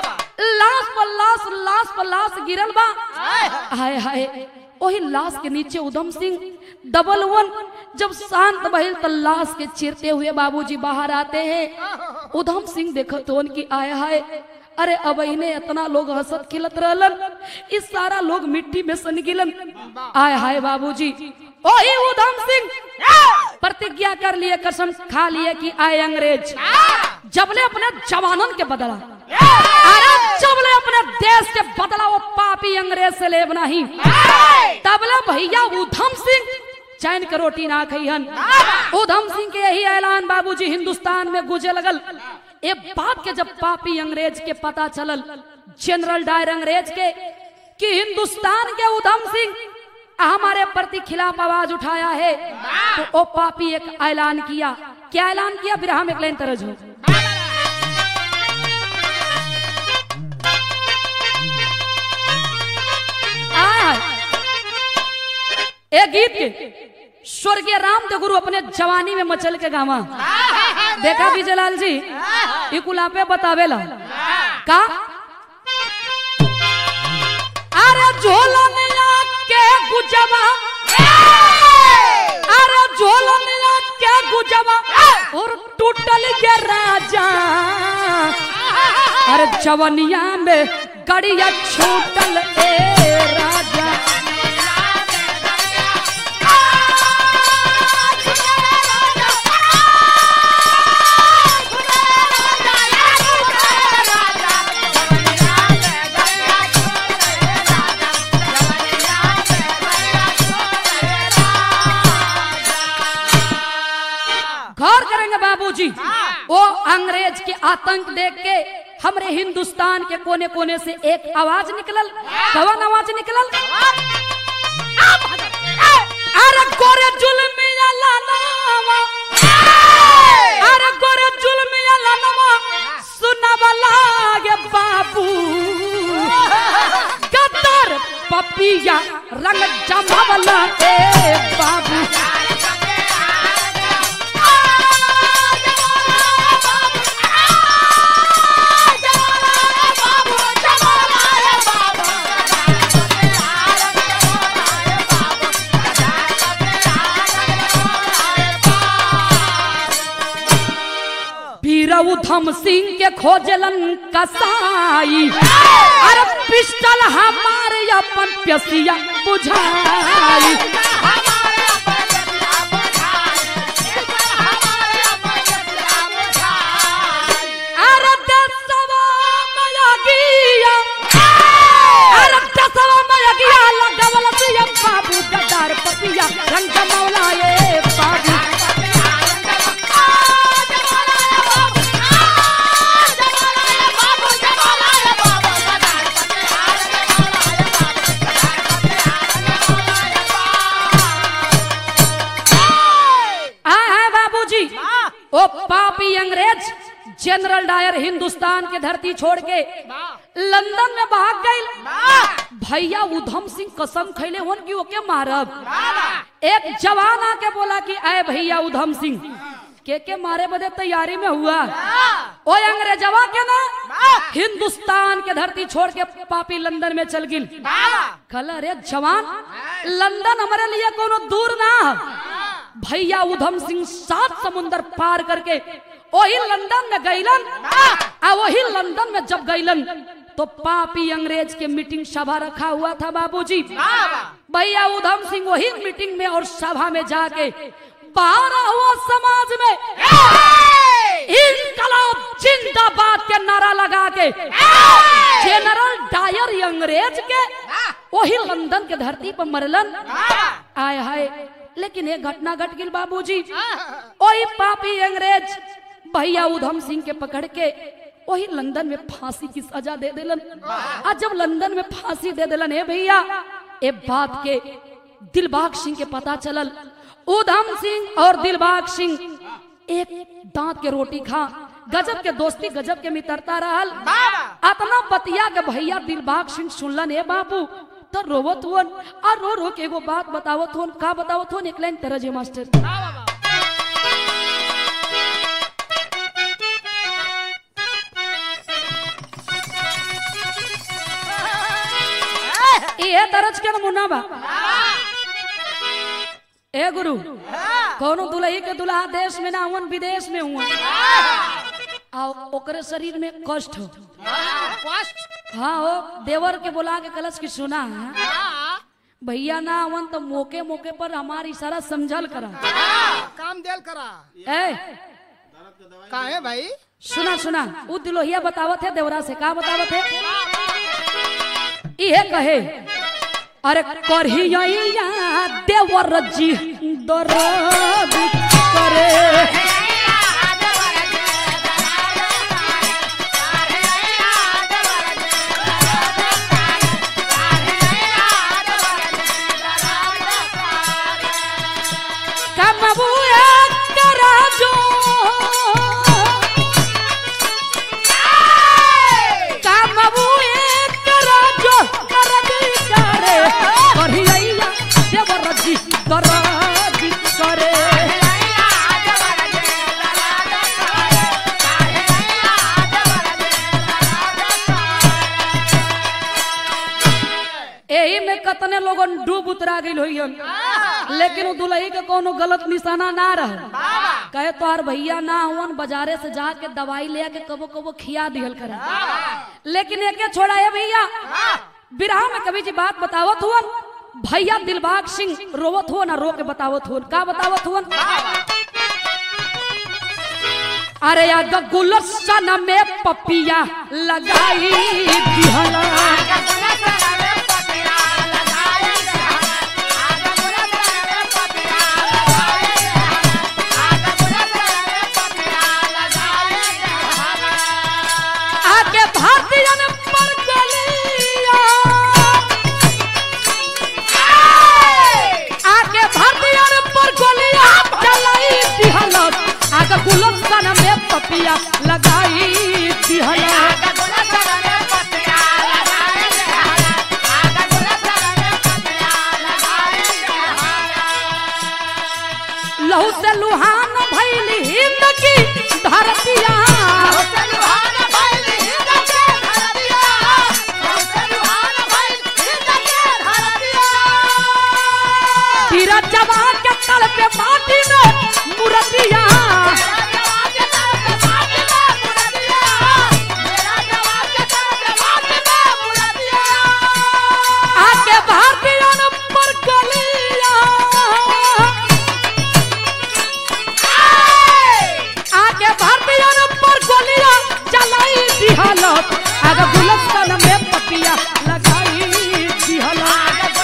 लाश पर लाश गिरल बा। हाय हाय वही लाश के नीचे उधम सिंह डबल वन जब शांत बहिल तो लाश के चीरते हुए बाबूजी बाहर आते हैं। उधम सिंह देखो तो उनकी आय हाय, अरे अब इन्हें इतना लोग हंसत खिलत रहलन, इस सारा लोग मिट्टी में सन गिलन। आय हाय बाबूजी वही उधम सिंह प्रतिज्ञा कर लिए, कसम खा लिए कि आए अंग्रेज जबले अपने जवानन के बदला, अरे जबले अपने देश के बदला वो पापी अंग्रेज से लेब नहीं, तबले भैया उधम सिंह चैन के रोटी ना खइहन। उधम सिंह के यही ऐलान बाबूजी हिंदुस्तान में गुजे लगल। एक बात के जब पापी अंग्रेज के पता चलल, जनरल डायर अंग्रेज के, कि हिंदुस्तान के उधम सिंह हमारे प्रति खिलाफ आवाज उठाया है, तो ओ पापी एक ऐलान किया। क्या ऐलान किया? फिर हम एक लाइन तरज हो। एक गीत के स्वर्गीय रामदेव गुरु अपने जवानी में मचल के गावा देखा विजयलाल जी इकुलापे बतावेला का, अरे झोलनिया के गुजबा, अरे झोलनिया के गुजबा और टूटल के राजा, अरे जवनिया में गड़िया छूटल ए राजा। बाबूजी वो अंग्रेज के आतंक देख के हमरे हिंदुस्तान के कोने कोने से एक आवाज निकलल। कौन आवाज निकलल? अरे गोरे जुल्मिया लालावा, अरे गोरे जुल्मिया लालावा सुनावला गे बाबू, गद्दार पपिया रंग जमावला ए बाबू। उधम सिंह के खोजलन कसाई, अरे पिस्टल हमारे अपन प्यसिया बुझाई। अरे दसवा मया गिया, अरे दसवा मया गिया लगवल सिया बाबू, गद्दार पपिया रंग जमावला ए बाबू। ओ पापी अंग्रेज जनरल डायर हिंदुस्तान की धरती छोड़ के लंदन में भाग गए। भैया उधम सिंह कसम खैले होन कि ओके मारब। एक जवान आके बोला कि अय भैया उधम सिंह के मारे बदे तैयारी में हुआ। ओ अंग्रेजवा के ना हिंदुस्तान के धरती छोड़ के पापी लंदन में चल गिल। कल अरे जवान लंदन हमारे लिए कोनो दूर ना। भैया उधम सिंह 7 समुंदर पार करके वही लंदन में गईलन। वही लंदन में जब गईलन तो पापी अंग्रेज के मीटिंग सभा रखा हुआ था बाबूजी। भैया उधम सिंह वही मीटिंग में और सभा में जाके 12 हुआ समाज में इनकलाब जिंदाबाद के नारा लगा के जनरल डायर अंग्रेज के वही लंदन के धरती पर मरलन। आय हाय, लेकिन एक घटना घट गई बाबूजी। वही पापी अंग्रेज भैया उधम सिंह के पकड़ के वही लंदन में फांसी की सजा दे दिलन। आज जब लंदन में फांसी दे दिलन है भैया, ए बात के दिलबाग सिंह के पता चलल। उधम सिंह और दिलबाग सिंह एक दांत के रोटी खा, गजब के दोस्ती गजब के मित्रता रहल। अतना बतिया के भैया दिलबाग सिंह सुनलन है बाबू तो रोवत हुन और रो रो के एगो बात बतावत हुन। का बतावत हुन? एक लाइन तरह जे मास्टर। ये दरज के नमूना बा। ए गुरु, कोनो दुल्ही के दुल्हा देश में ना हुन विदेश में हुआ और ओकरे शरीर में कष्ट हो। हाँ हो, देवर के बुला के कलश की सुना भैया ना अवन तो मौके मौके पर हमारी इशारा समझल करा, काम देल करा। ए का है भाई? सुना सुना, वो दुल्हिया बतावत है देवरा से। का बतावत है? ये कहे अरे करहिया देवर जी दर्द करे। कतने लोगन डूब उतरा गई होई, लेकिन दुल्ही के कोनो गलत निशाना ना रह। कहे तोहर भैया ना हुन बाजारे से जाके दवाई ले के कबो कबो खिया दिहल करा, लेकिन एके छोड़ा है भैया। बिरहा में कभी जी बात बतावत हुन भैया दिलबाग सिंह रोवत हो ना रो के बतावत हुन। का बतावत हुन? अरे या गुलशन में पपिया लगाई दिहला, लहू से लुहान भैली हिंद की धरतिया तीरा जवान के तल पे माटी में मुरतिया आके भारतीयन पर गलिया आके भारतीयन पर गोलियां चलाई दिहलत आगे गुलशन में पतिया लगाई दिहलत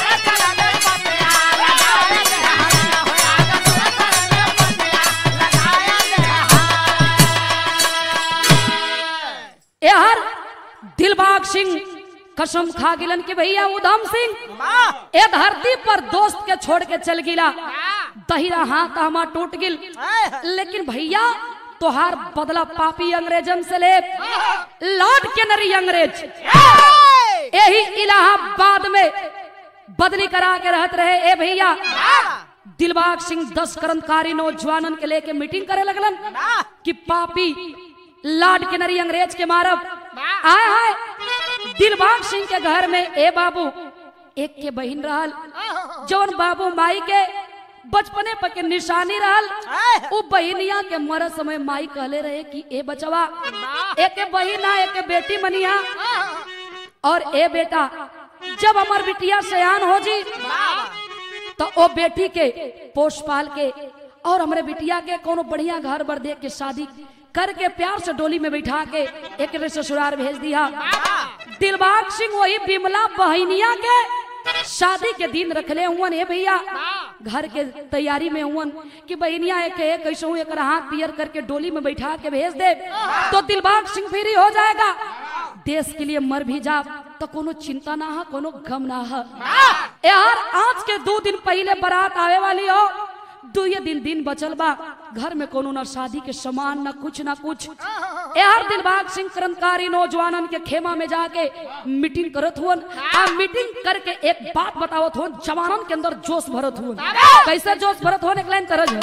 यार दिलबाग सिंह कसम खा गिलन के भैया उधम सिंह ए धरती पर दोस्त के छोड़ के चल गिला दहिरा हाथ हमा टूट गिल लेकिन भैया तोहार बदला पापी अंग्रेजन से ले लौट के नरी अंग्रेज यही इलाहाबाद में बदली करा के रहत रहे ए भैया दिलबाग सिंह 10 क्रांतिकारी नौजवानन के लेके मीटिंग करे लगलन कि पापी लाड के नरी अंग्रेज के मारब आए हाय दिलबाग सिंह के घर में ए बाबू एक के बहिन रहल जौन बाबू माई के बचपने पर के निशानी रहल उ बहिनिया के मर समय माई कहले रहे कि ए बचवा एक बहिना एक बेटी मनिया और ए बेटा जब हमार बिटिया सयान हो जी तो ओ बेटी के पोष पाल के और हमारे बिटिया के कोनो बढ़िया घर बर दे के शादी करके प्यार से डोली में बैठा के एक ससुराल भेज दिया दिलबाग सिंह वही बिमला बहनिया के शादी के दिन रखले हुवन है भैया घर के तैयारी में हुवन कि बहनिया एक कैसे एक हाथ पियर करके डोली में बैठा के भेज दे तो दिलबाग सिंह फ्री हो जाएगा देश के लिए मर भी जा तो कोनो चिंता ना है कोनो गम ना है यार आज के 2 दिन पहले बारात आवे वाली हो 2 दिन बचल बा घर में कोनो ना शादी के सामान ना कुछ यार दिलबाग सिंह क्रांतिकारी नौजवानन के खेमा में जाके मीटिंग करत हुवन आ मीटिंग करके एक बात बतावत हुवन जवानन के अंदर जोश भरत हुवन कैसे जोश भरत हुवन एक लाइन तरज है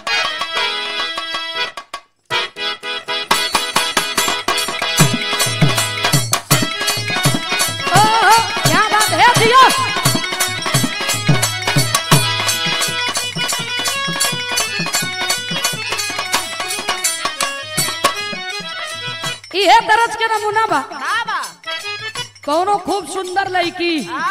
क्या बात है दिया ये दरज के नमूना बा कौनो खूब सुंदर लड़की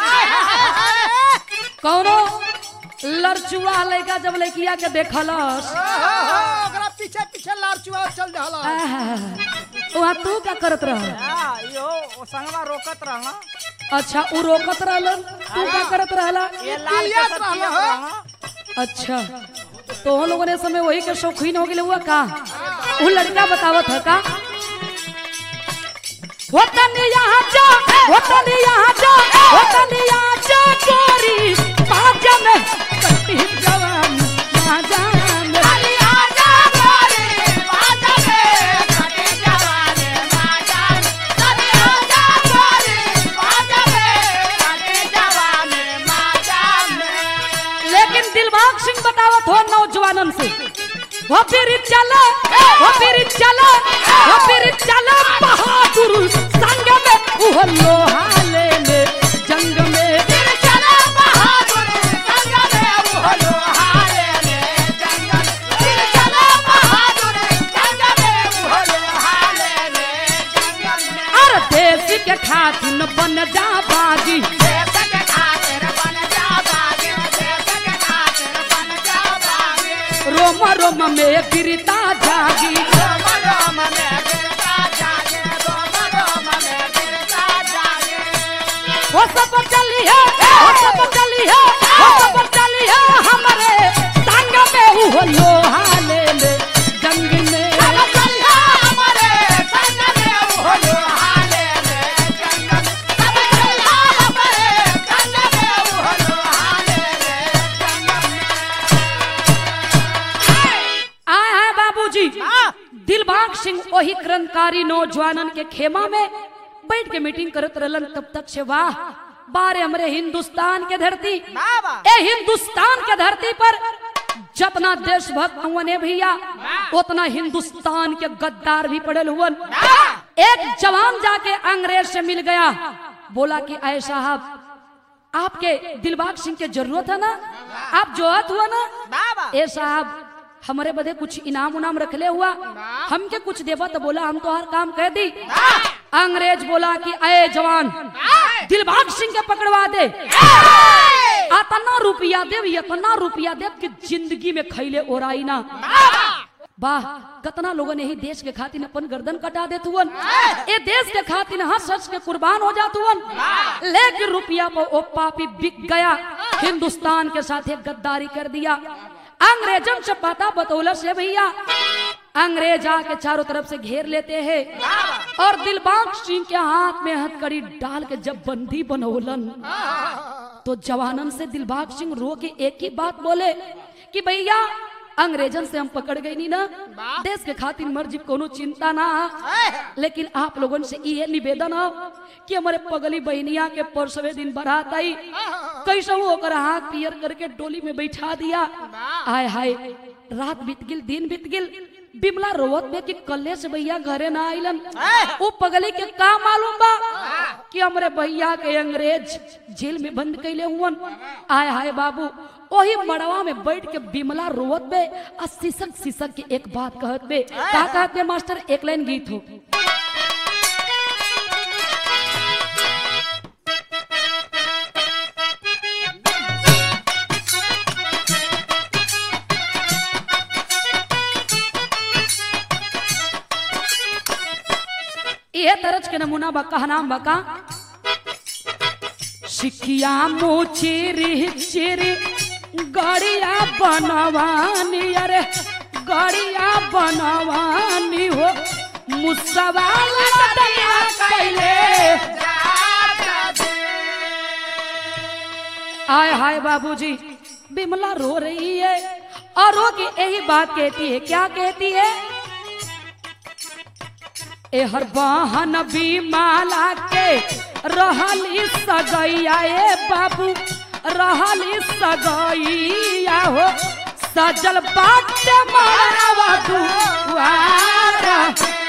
कौनो लड़चुआ लड़का जब लड़किया के देखलस ओकरा पीछे पीछे लड़चुआ चल जाला वहां तू क्या करत रह यो ओ संगवा रोकत रहला अच्छा उ रोकत रहलन तू क्या करत रहला ये लाल के रहला अच्छा तो हम लोगों ने समय वही के शौकीन हो गए हुआ का वो लड़का बतावत है का वतन यहाँ जा गोरी बाजा में कटी जवान बाजा में आजा गोरी बाजा में कटी जवान बाजा आजा गोरी बाजा में कटी जवान बाजा में लेकिन दिलबाग सिंह बतावत हो नौजवानन से वो फिर चला बहादुर संग में वो लोहा ले जंग में फिर चला बहादुर संग में वो लोहा ले जंग में फिर चला बहादुर संग में वो लोहा ले जंग में अरे देश के खातिर बन जा बागी देश के खातिर बन जा बागी देश के खातिर बन जा बागी रोम रोम में गिरता जागी रोम रोम में गिरता जागे रोम रोम में गिरता जागे वो सब चली है हमारे संग में वो लोहा ले जंग में हमारे संग में वो लोहा ले जंग में हमारे संग में वो लोहा ले जंग में आए बाबूजी दिलबाग सिंह वही क्रांतिकारी नौजवानन के खेमा में बैठ के मीटिंग करत रहलन तब तक से वाह बारे हमरे हिंदुस्तान के धरती ए हिंदुस्तान के धरती पर जितना देशभक्त हुए भैया उतना हिंदुस्तान के गद्दार भी पड़े हुए। एक जवान जाके अंग्रेज से मिल गया, बोला कि ऐ साहब आपके दिलबाग सिंह के जरूरत है ना, आप जोहत हुआ ना, ए साहब हमारे बदे कुछ इनाम उनाम रखले हुआ, हमके कुछ देवा। तो बोला हम तो हर काम कह दी। अंग्रेज बोला कि अय जवान दिलबाग सिंह के पकड़वा दे, इतना रुपया देव, इतना रुपया देव कि जिंदगी में खैले ओराई ना। वाह, कितना लोगों ने ही देश के खातिर अपन गर्दन कटा देत हुवन, ए देश के खातिर हंस हंस के कुर्बान हो जात हुवन। लेकिन रुपया पर ओ पापी बिक गया, हिंदुस्तान के साथ एक गद्दारी कर दिया। अंग्रेजों से पता बतौला से भैया अंग्रेज आके चारों तरफ से घेर लेते हैं और दिलबाग सिंह के हाथ में हथकड़ी डाल के जब बंदी बनौलन तो जवानन से दिलबाग सिंह रो के एक ही बात बोले कि भैया अंग्रेजन से हम पकड़ गई नहीं ना, देश के खातिर मर्जी कोनो चिंता ना, लेकिन आप लोगों से ये निवेदन हो कि हमारे पगली बहनिया के परसवे दिन बारात आई, कैसे होकर हाथ पियर करके डोली में बैठा दिया। आय हाय, रात बीत गिल, दिन बीत गिल, बिमला रोवत में कि कल्ले से भैया घरे ना आइलन। वो पगली के का मालूम बा कि हमरे भैया के अंग्रेज जेल में बंद कैले हुवन। आय हाय बाबू, वही मड़वा में बैठ के बिमला रोवत में आ सिसक सिसक के एक बात कहत बे। का कहत बे मास्टर? एक लाइन गीत हो। ये तरज के नमूना बका नाम बका सिखिया मोचिरी चिरी गड़िया बनवानी, अरे गड़िया बनवानी हो मुसवा कैले। आय हाय बाबूजी, बिमला रो रही है और रो के यही बात कहती है। क्या कहती है? एहर बहन भी माला के रहली सगैया, ए बाबू रहली सगैया हो सजल बाटे मारवा दुआरा,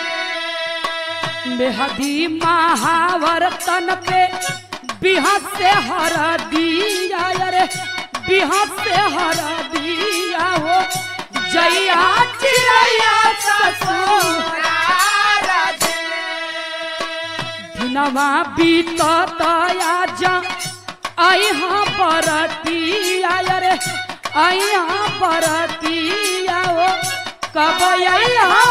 मेहदी महावर तन पे बिहा से हर दिया, अरे बिहा से हर दिया हो जैया चिड़ैया ससुर नवा बीतत आजा आई हाँ बरतिया, अरे आई हाँ बरतिया हो कब आई हाँ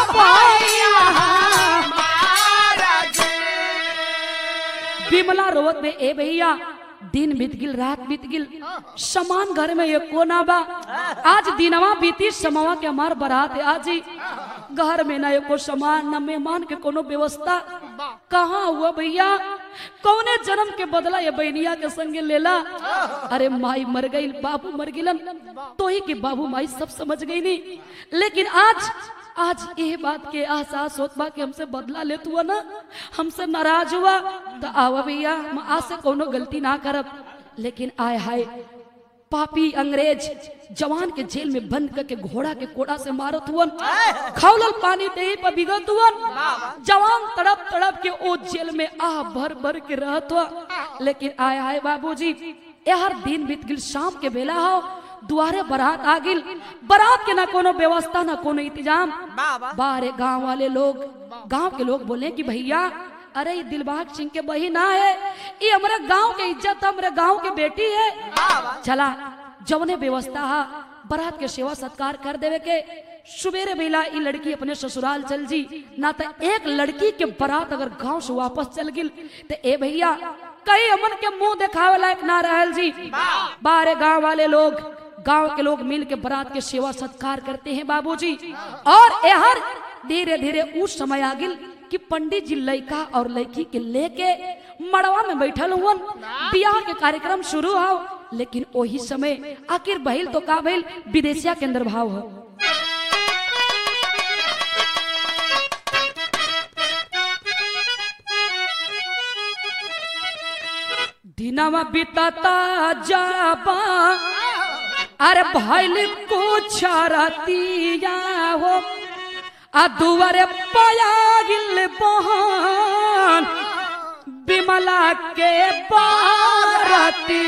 बिमला रोवत में ए भैया दिन बीत गिल, रात बीत गिल, समान घर में ये कोना बा। आज दिनवा बीती समवा के हमार बरात है, आज ही घर में ना एको सामान न मेहमान के कोनो व्यवस्था। कहाँ हुआ भैया? कौने जन्म के बदला ये बहनिया के संगे लेला? अरे माई मर गई, बाबू मर गिलन, तो ही के बाबू माई सब समझ गई नहीं। लेकिन आज ये बात के एहसास होत बा कि हमसे बदला लेत हुआ ना, हमसे नाराज हुआ, तो आवा भैया हम आज से कोनो गलती ना करब। लेकिन आय हाय, पापी अंग्रेज जवान के जेल में बंद करके घोड़ा के कोड़ा से मारत हुवन, खौलल पानी दे पर बिगत हुवन। जवान तड़प तड़प के ओ जेल में आह भर भर के रहत हुआ। लेकिन आय हाय बाबूजी, हर दिन बीत गिल, शाम के बेला हो, दुआरे बारात आ गिल, बारात के ना कोनो व्यवस्था ना कोनो इंतजाम। बारे गांव वाले लोग, गांव के लोग बोले कि भैया अरे ये दिलबाग सिंह के बहिना है, ये हमारे गांव के इज्जत, हमारे गांव के बेटी है, चला जवने व्यवस्था है बारात के सेवा सत्कार कर देवे के। सुबेरे बेला ये लड़की अपने ससुराल चल जी, ना तो एक लड़की के बारात अगर गांव से वापस चल गिल तो ए भैया कई अमन के मुंह दिखावे लायक ना रहल जी। बारे गांव वाले लोग, गांव के लोग मिल के बारात के सेवा सत्कार करते हैं बाबूजी। और एहर धीरे धीरे उस समय आ गिल कि पंडित जी लड़का और लड़की के लेके मड़वा में बैठल हुवन, बियाह के कार्यक्रम शुरू हो। लेकिन वही समय आखिर बहिल तो का भइल, विदेशिया के अंदर भाव हो। दिनवा बीतता जाबा अरे भैली कुछ रतिया हो आ दुआरे पया गिल बहन बिमला के बारती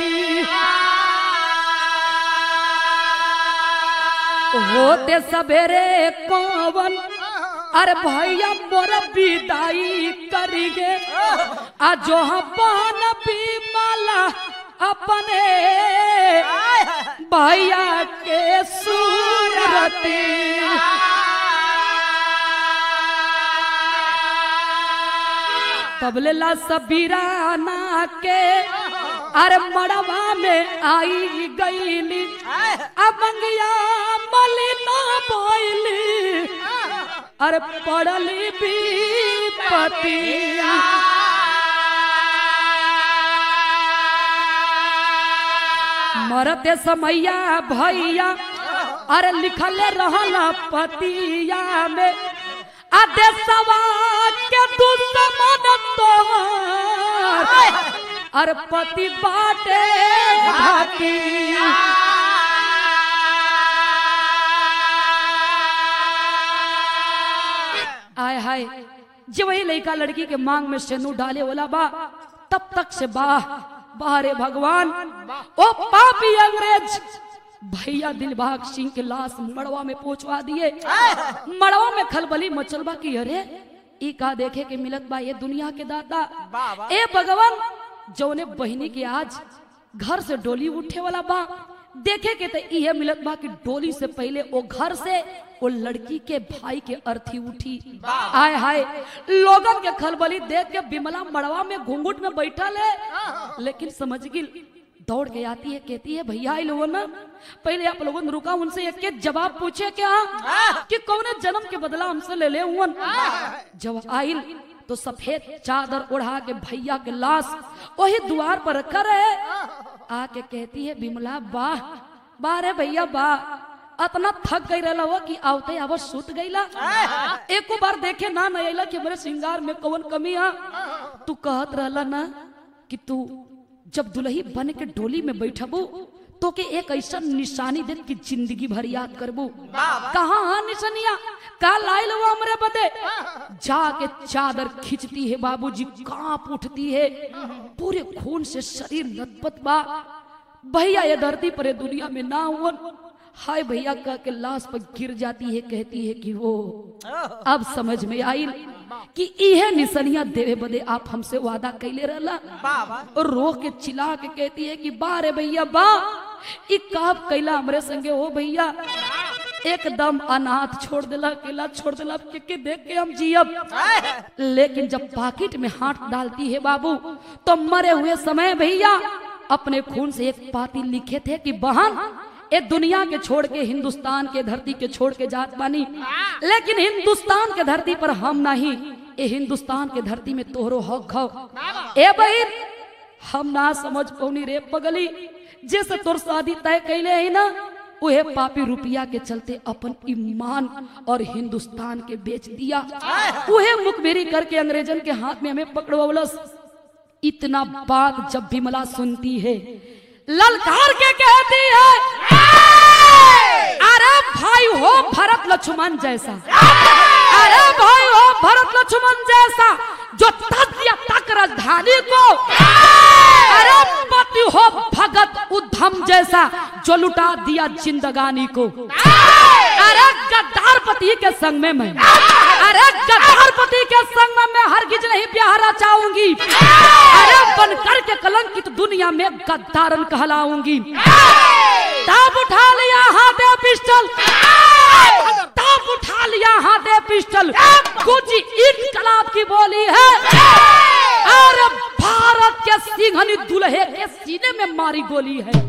होते सवेरे कौवन अरे भैया मोर विदाई करिगे आ जो बहन बिमला अपने भैया के सूरती तबले ला सबीराना के अरे मड़वा में आई गईली अमंगिया मलिना बोली अरे पड़ली विपत्ति मरते समैया भैया अरे लिखले रहला पतिया में आदेशवा के दुश्मन तोहर अरे पति बाटे घाटी आय हाय जब वही लड़का लड़की के मांग में सेनू डाले वाला बा तब तक से बाहरे भगवान ओ पापी अंग्रेज भैया दिलबाग सिंह के लाश मड़वा में पहुंचवा दिए। मड़वा में खलबली मचलबा की अरे ई का देखे के मिलत बा ये दुनिया के दाता ए भगवान जौने बहिनी के आज घर से डोली उठे वाला बा देखे के तो यह मिलत बा कि डोली से पहले वो घर से वो लड़की के भाई के अर्थी उठी। आय हाय लोगन के खलबली देख के बिमला मड़वा में घूंघट में बैठल है लेकिन समझ गिल दौड़ के आती है कहती है भैया लोगों ना पहले आप लोगों ने रुका उनसे एक जवाब पूछे क्या कि कौन जन्म के बदला हमसे ले ले हुआ। जब आइल तो सफेद चादर उड़ा के भैया के लाश वही द्वार पर रखा रहे आके कहती है बिमला वाह वाह रे भैया वाह अतना थक गई रहा हो कि आवते आव सुत गईला एको बार देखे ना नयला कि मेरे श्रृंगार में कौन कमी है। तू कहत रहला ना कि तू जब दुल्ही बन के डोली में बैठबू तो के एक ऐसा निशानी दे कि जिंदगी भर याद करबू। कहाँ निशानिया का लाइल वो हमरे बदे जाके चादर खींचती है बाबूजी कांप उठती है पूरे खून से शरीर लथपथ बा भैया ये धरती पर दुनिया में ना हुआ हाय भैया कह के लाश पर गिर जाती है कहती है कि वो अब समझ में आई कि इहे निशानियां देवे बदे आप हमसे वादा कैले रहला और रो के चिल्ला के कहती है कि बा रे भैया बा ई काब कैला हमरे संगे हो भैया एकदम अनाथ छोड़ देला अकेला छोड़ देला के देख के हम जियब। लेकिन जब पाकिट में हाथ डालती है बाबू तो मरे हुए समय भैया अपने खून से एक पाती लिखे थे कि बहन ए दुनिया के छोड़ के हिंदुस्तान के धरती के छोड़ के जात बानी लेकिन हिंदुस्तान के धरती पर हम नहीं ए हिंदुस्तान के धरती में तोहरो हक हो ए बहिन हम ना समझ पौनी रे पगली जैसे तोर शादी तय कैले है ना उहे पापी रुपया के चलते अपन ईमान और हिंदुस्तान के बेच दिया उहे मुखबिरी करके अंग्रेजन के हाथ में हमें पकड़वलस। इतना बात जब बिमला सुनती है ललकार के कहती है अरे भाई हो भरत लक्ष्मण जैसा अरे भाई हो भरत लक्ष्मण जैसा जो तज्ञ तक राजधानी को अरे पति हो भगत उद्धम जैसा जो लुटा दिया जिंदगानी को अरे गद्दार पति के संग में मैं अरे गद्दार पति के संग में मैं हरगिज नहीं प्यारा चाहूंगी अरे बनकर के कलंकित दुनिया में गद्दारन कहलाऊंगी। तब उठा लिया हाथे पिस्टल तब उठा लिया हाथे पिस्टल कुछ इनकलाब की बोली है और भारत के सिंहनी दुल्हे के सीने में मारी गोली है।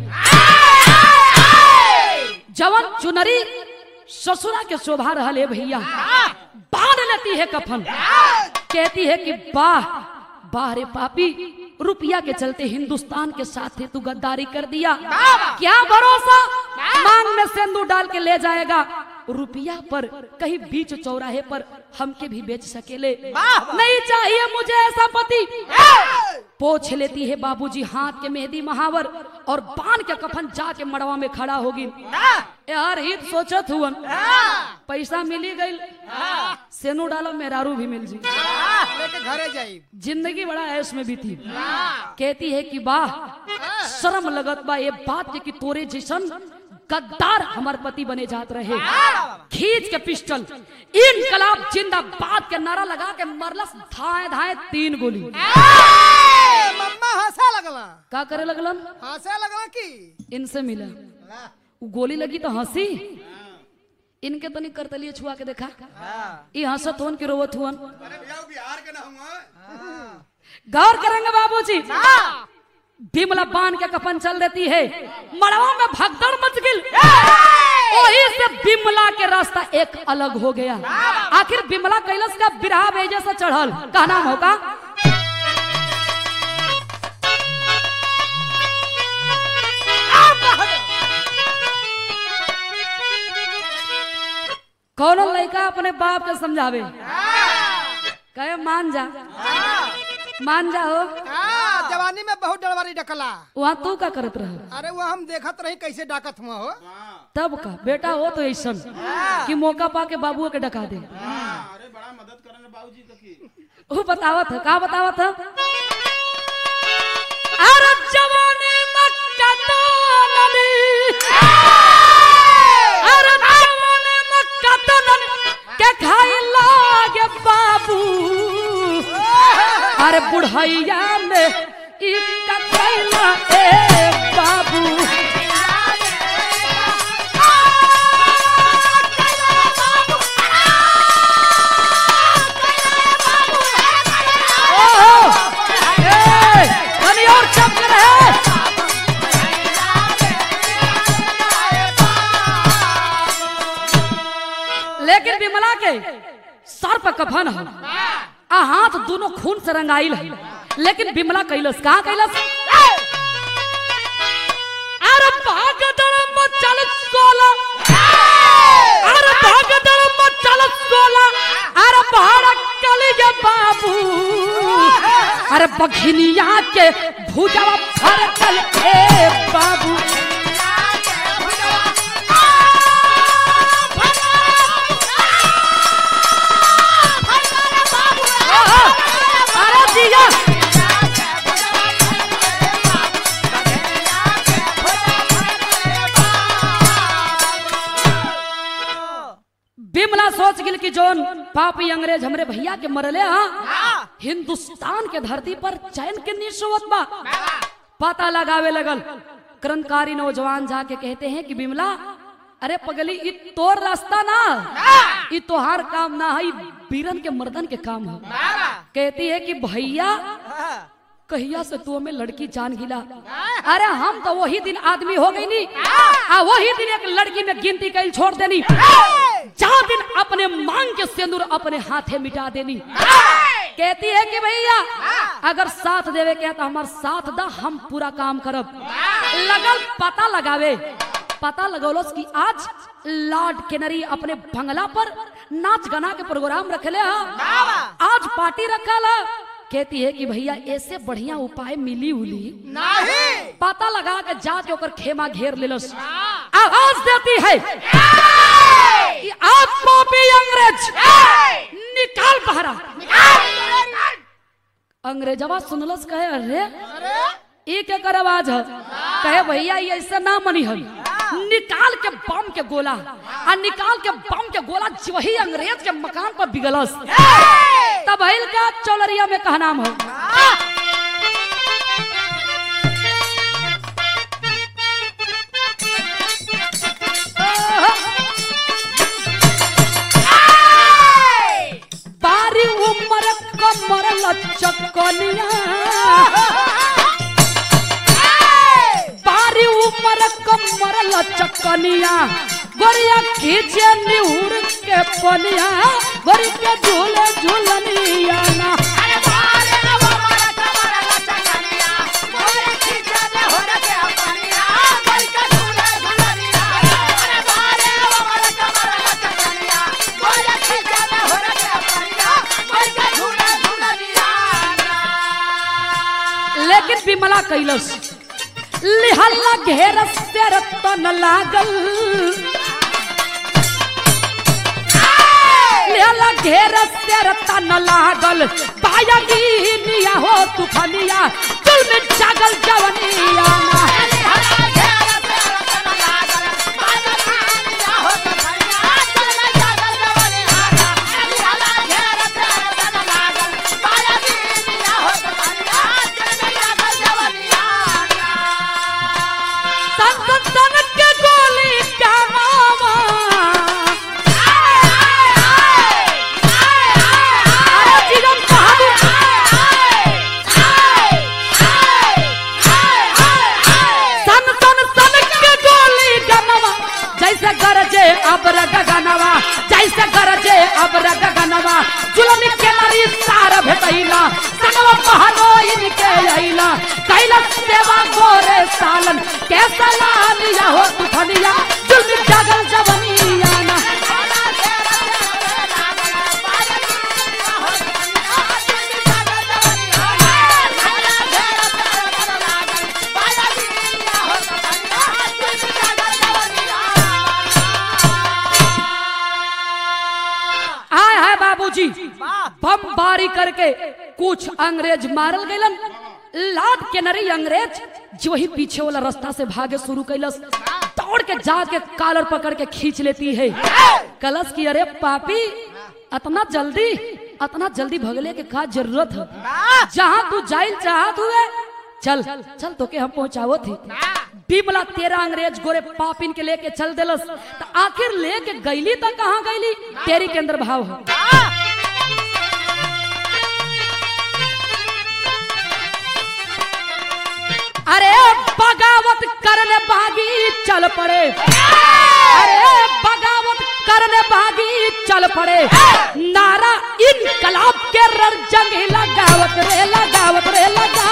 जवन चुनरी ससुरा के शोभा रहले भैया बांध लेती है कफन कहती है कि वाह वाह रे पापी रुपया के चलते हिंदुस्तान के साथ तू गद्दारी कर दिया क्या भरोसा मांग में सिंदूर डाल के ले जाएगा रुपया पर कहीं बीच चौराहे पर हमके भी बेच सकेले। नहीं चाहिए मुझे ऐसा पति। पोछ लेती है बाबूजी हाथ के मेहंदी महावर और बांध के कफन जाके मड़वा में खड़ा होगी। यार हित सोचत हुआ पैसा मिली गई, सेनू डालो मेहरारू भी मिल जी, घरे जाई। जिंदगी बड़ा ऐश में बीती। कहती है कि वाह शर्म लगत बा ये बात कि तोरे जैसन गद्दार हमार पति बने जात रहे। खींच के पिस्टल इनकलाब जिंदाबाद के नारा लगा के मरलस धाए धाए 3 गोली। मम्मा हंसा लगला। का करे लगलन? हंसा लगला की इनसे मिला गोली लगी तो हंसी। इनके तो नहीं करतलिए छुआ के देखा ये हंसत हुन की रोवत हुन। गौर करेंगे बाबूजी। बिमला बांध के कफन चल देती है, मड़वा में भगदड़ मच गई। वही से बिमला के रास्ता एक अलग हो गया। आखिर बिमला कैलाश का बिरहा भेजे से चढ़ल का नाम होगा? कौन लड़का अपने बाप के समझावे कहे मान जा मान जा हो। जवानी में बहुत डरवारी डकला। वहाँ तू का करत रह? अरे वो हम देखत रही कैसे डाकत हुआ हो। तब का बेटा हो तो ऐसा कि मौका पाके बाबू के डका दे। अरे बड़ा मदद करने बाबूजी की। वो बतावत है का बतावत है? अरे जवानी मक्का तो ननी, अरे जवानी मक्का तो ननी के खाई लागे बाबू। अरे बुढ़ैया में इनका कैला ए बाबू। और चक्कर है लेकिन बिमला के सर पर कफन है, हाथ दोनों खून से रंगाइल है। लेकिन बिमला कैलस कहाँ कैलस? अरे भागदड़ मचल सोला, अरे भागदड़ मचल सोला, अरे भाड़ कली के बाबू। अरे बघिनिया के भुजवा फरकल ए बाबू। अरे दिया बिमला सोच गिल कि जोन पापी अंग्रेज हमरे भैया के मरले हिंदुस्तान के धरती पर चैन के निशोवत बा। पता लगावे लगल। क्रांतिकारी नौजवान जाके कहते हैं कि बिमला अरे पगली ये तोर रास्ता ना, ये तोहार काम ना है, बीरन के मर्दन के काम है। कहती है कि भैया कहिया से तू हमें लड़की जान गिला। अरे हम तो वही दिन आदमी हो गई नी, वही दिन एक लड़की में गिनती कैल छोड़ देनी, जहाँ दिन अपने मांग के सिंदूर अपने हाथे मिटा देनी। कहती है कि भैया अगर साथ देवे के तो हमार साथ दा, हम पूरा काम करब। लगल पता लगावे, पता लगौलस कि आज लॉर्ड केनरी अपने बंगला पर नाच गाना के प्रोग्राम रखले आज पार्टी रखल। कहती है कि भैया ऐसे बढ़िया उपाय मिली उली नहीं। पता लगा के जाके ओकर खेमा घेर लेलस। आवाज देती है कि आप पापी अंग्रेज निकाल बहरा। अंग्रेजवा सुनलस कहे अरे ये क्या कर आवाज है? कहे भैया ये ऐसा ना मनी है। निकाल के बम के गोला और निकाल के बम के गोला वही अंग्रेज के मकान पर बिगलस। तब हिल का चौलरिया में कहा नाम है। बारी उम्र कमर लचकनिया, बारी उम्र कमर लचकनिया, गोरिया खींचे निहुर के पनिया, गोरी के झूले झूलनिया ना। कैलस लिहल्ला घेर से रतन लागल लिहल्ला घेर से रतन लागल पाया गिनिया हो तूफानिया चल में जागल जवनिया अबरा गगनवा जैसे गरजे अबरा गगनवा जुलम के नारी सार भेटैला सनवा पहनो इनके आइला कैला सेवा गोरे सालन के सलालिया हो तूफानिया जुलम जगल जवनिया ना बाबूजी बमबारी करके कुछ अंग्रेज मारल गलन लाद के नरी अंग्रेज जो ही पीछे वाला रास्ता से भागे शुरू कैलस दौड़ के जाके कॉलर पकड़ के खींच लेती है कलश की अरे पापी इतना जल्दी भगले के का जरूरत है जहां तू जाइल चाहत हुए चल चल तो के हम पहुंचावो थी बिमला 13 अंग्रेज गोरे पापिन के लेके चल देलस तो आखिर लेके गईली तो कहां गईली तेरी के अंदर भाव है अरे बगावत करने भागी चल पड़े अरे बगावत करने भागी चल पड़े नारा इनकलाब के रंजंग लगावत रे लगा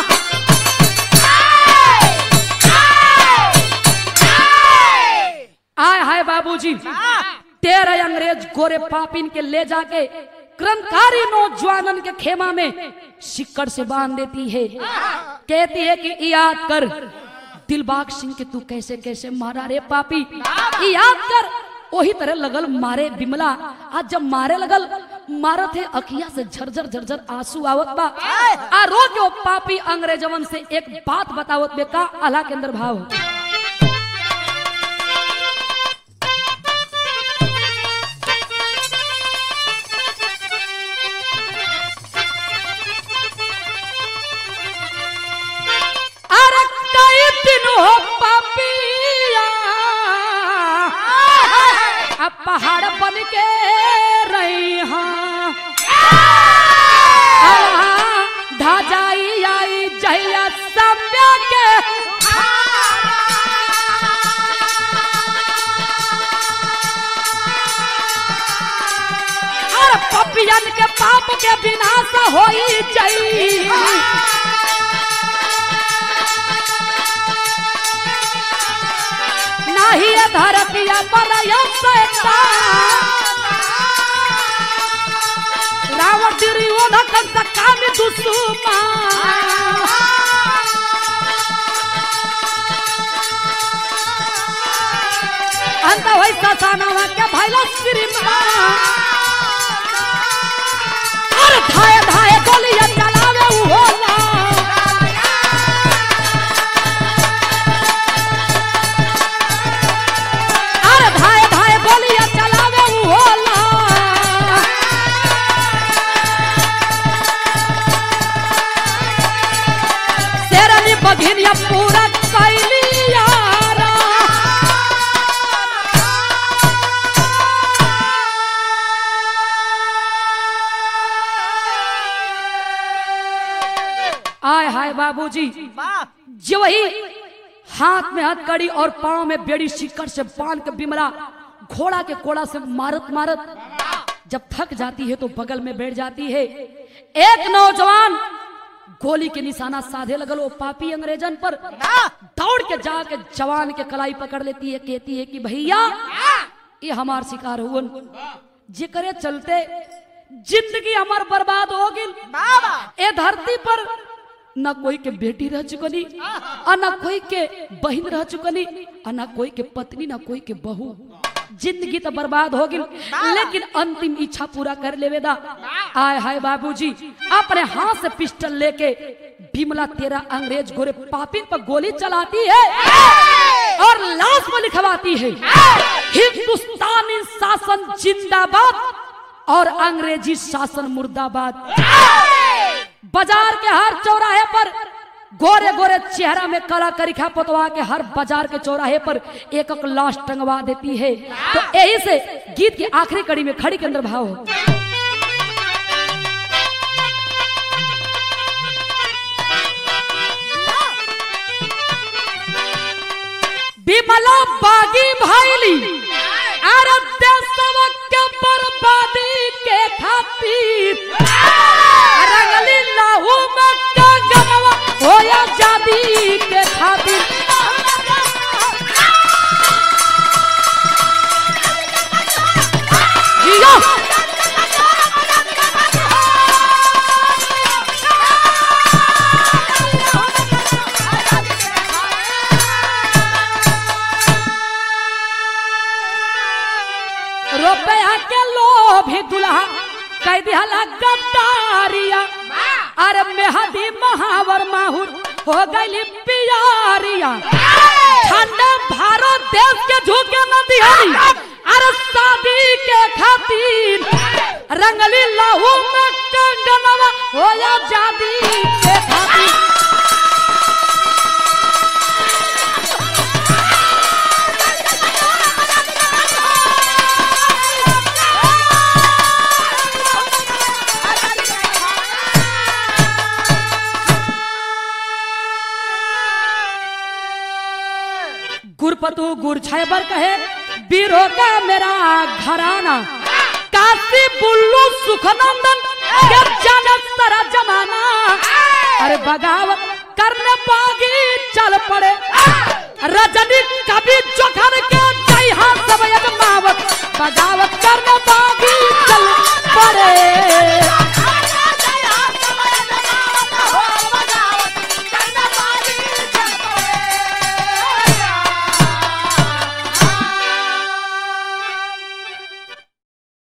आय हाय बाबूजी 13 अंग्रेज गोरे पापिन के ले जाके क्रांतिकारी नौजवानन के खेमा में सिक्कड़ से बांध देती है कहती है कि याद कर दिलबाग सिंह के तू कैसे कैसे मारा रे पापी याद कर वही तरह लगल मारे बिमला आज जब मारे लगल मारत है अखिया से झरझर आंसू आवत बा आ रो के पापी अंग्रेजवन से एक बात बतावत बे का अल्लाह के अंदर भाव पहाड़ बन के रही ढाजाई आई जहिया सम्या के और पपियन के पाप के विनाश होई जाई नाही धरतिया बनया रावण दुर्योधन कंस कामी दुसुमा अंत वैसा सानवा के भैला श्रीमा और धाए धाए गोलियां चलावे होला बघिनिया पूरा कैली यारा आय हाय बाबूजी जो वही हाथ में हथकड़ी और पांव में बेड़ी सिक्कड़ से बांध के बिमला घोड़ा के कोड़ा से मारत मारत जब थक जाती है तो बगल में बैठ जाती है एक नौजवान गोली के निशाना साधे लगल वो पापी अंग्रेजन पर दौड़ के जाके जवान के कलाई पकड़ लेती है कहती है कि भैया ये हमार शिकार हुवन जे करे चलते जिंदगी हमार बर्बाद हो गई ए धरती पर ना कोई के बेटी रह चुकनी, और ना कोई के बहन रह चुकनी, और ना कोई के पत्नी, ना कोई के बहू। जिंदगी तो बर्बाद हो गई, लेकिन अंतिम इच्छा पूरा कर लेवेदा। आय हाय बाबूजी, अपने हाथ से पिस्टल लेके बिमला 13 अंग्रेज गोरे पापिन पर गोली चलाती है और लाश में लिखवाती है, हिंदुस्तानी शासन जिंदाबाद और अंग्रेजी शासन मुर्दाबाद। बाजार के हर चौराहे पर गोरे गोरे चेहरा में काला करिखा पोतवा के हर बाजार के चौराहे पर एक एक लाश टंगवा देती है। तो यही से गीत की आखिरी कड़ी में खड़ी के अंदर भाव हो, बिमला बागी भाईली अरे देशवा के बर्बादी के खातिर रंगली लाहू में गनवा होया जादी के खातिर। रुपया के लोभी दुल्हा कह दिया गद्दारिया, अरे मेहदी महावर माहुर हो गई पियारिया। ठंडा भारत देश के झुके न दिहारी, अरे शादी के खातिर रंगली लाहू में कंगनवा होया जादी के खातिर। गुरपतु गुर छैबर कहे बीरो का मेरा घराना, काशी बुल्लू सुखनंदन के जाने सारा जमाना। अरे बगावत करने बागी चल पड़े, रजनी कभी जोखर के जय हाथ सब एक मावत, बगावत करने बागी चल पड़े।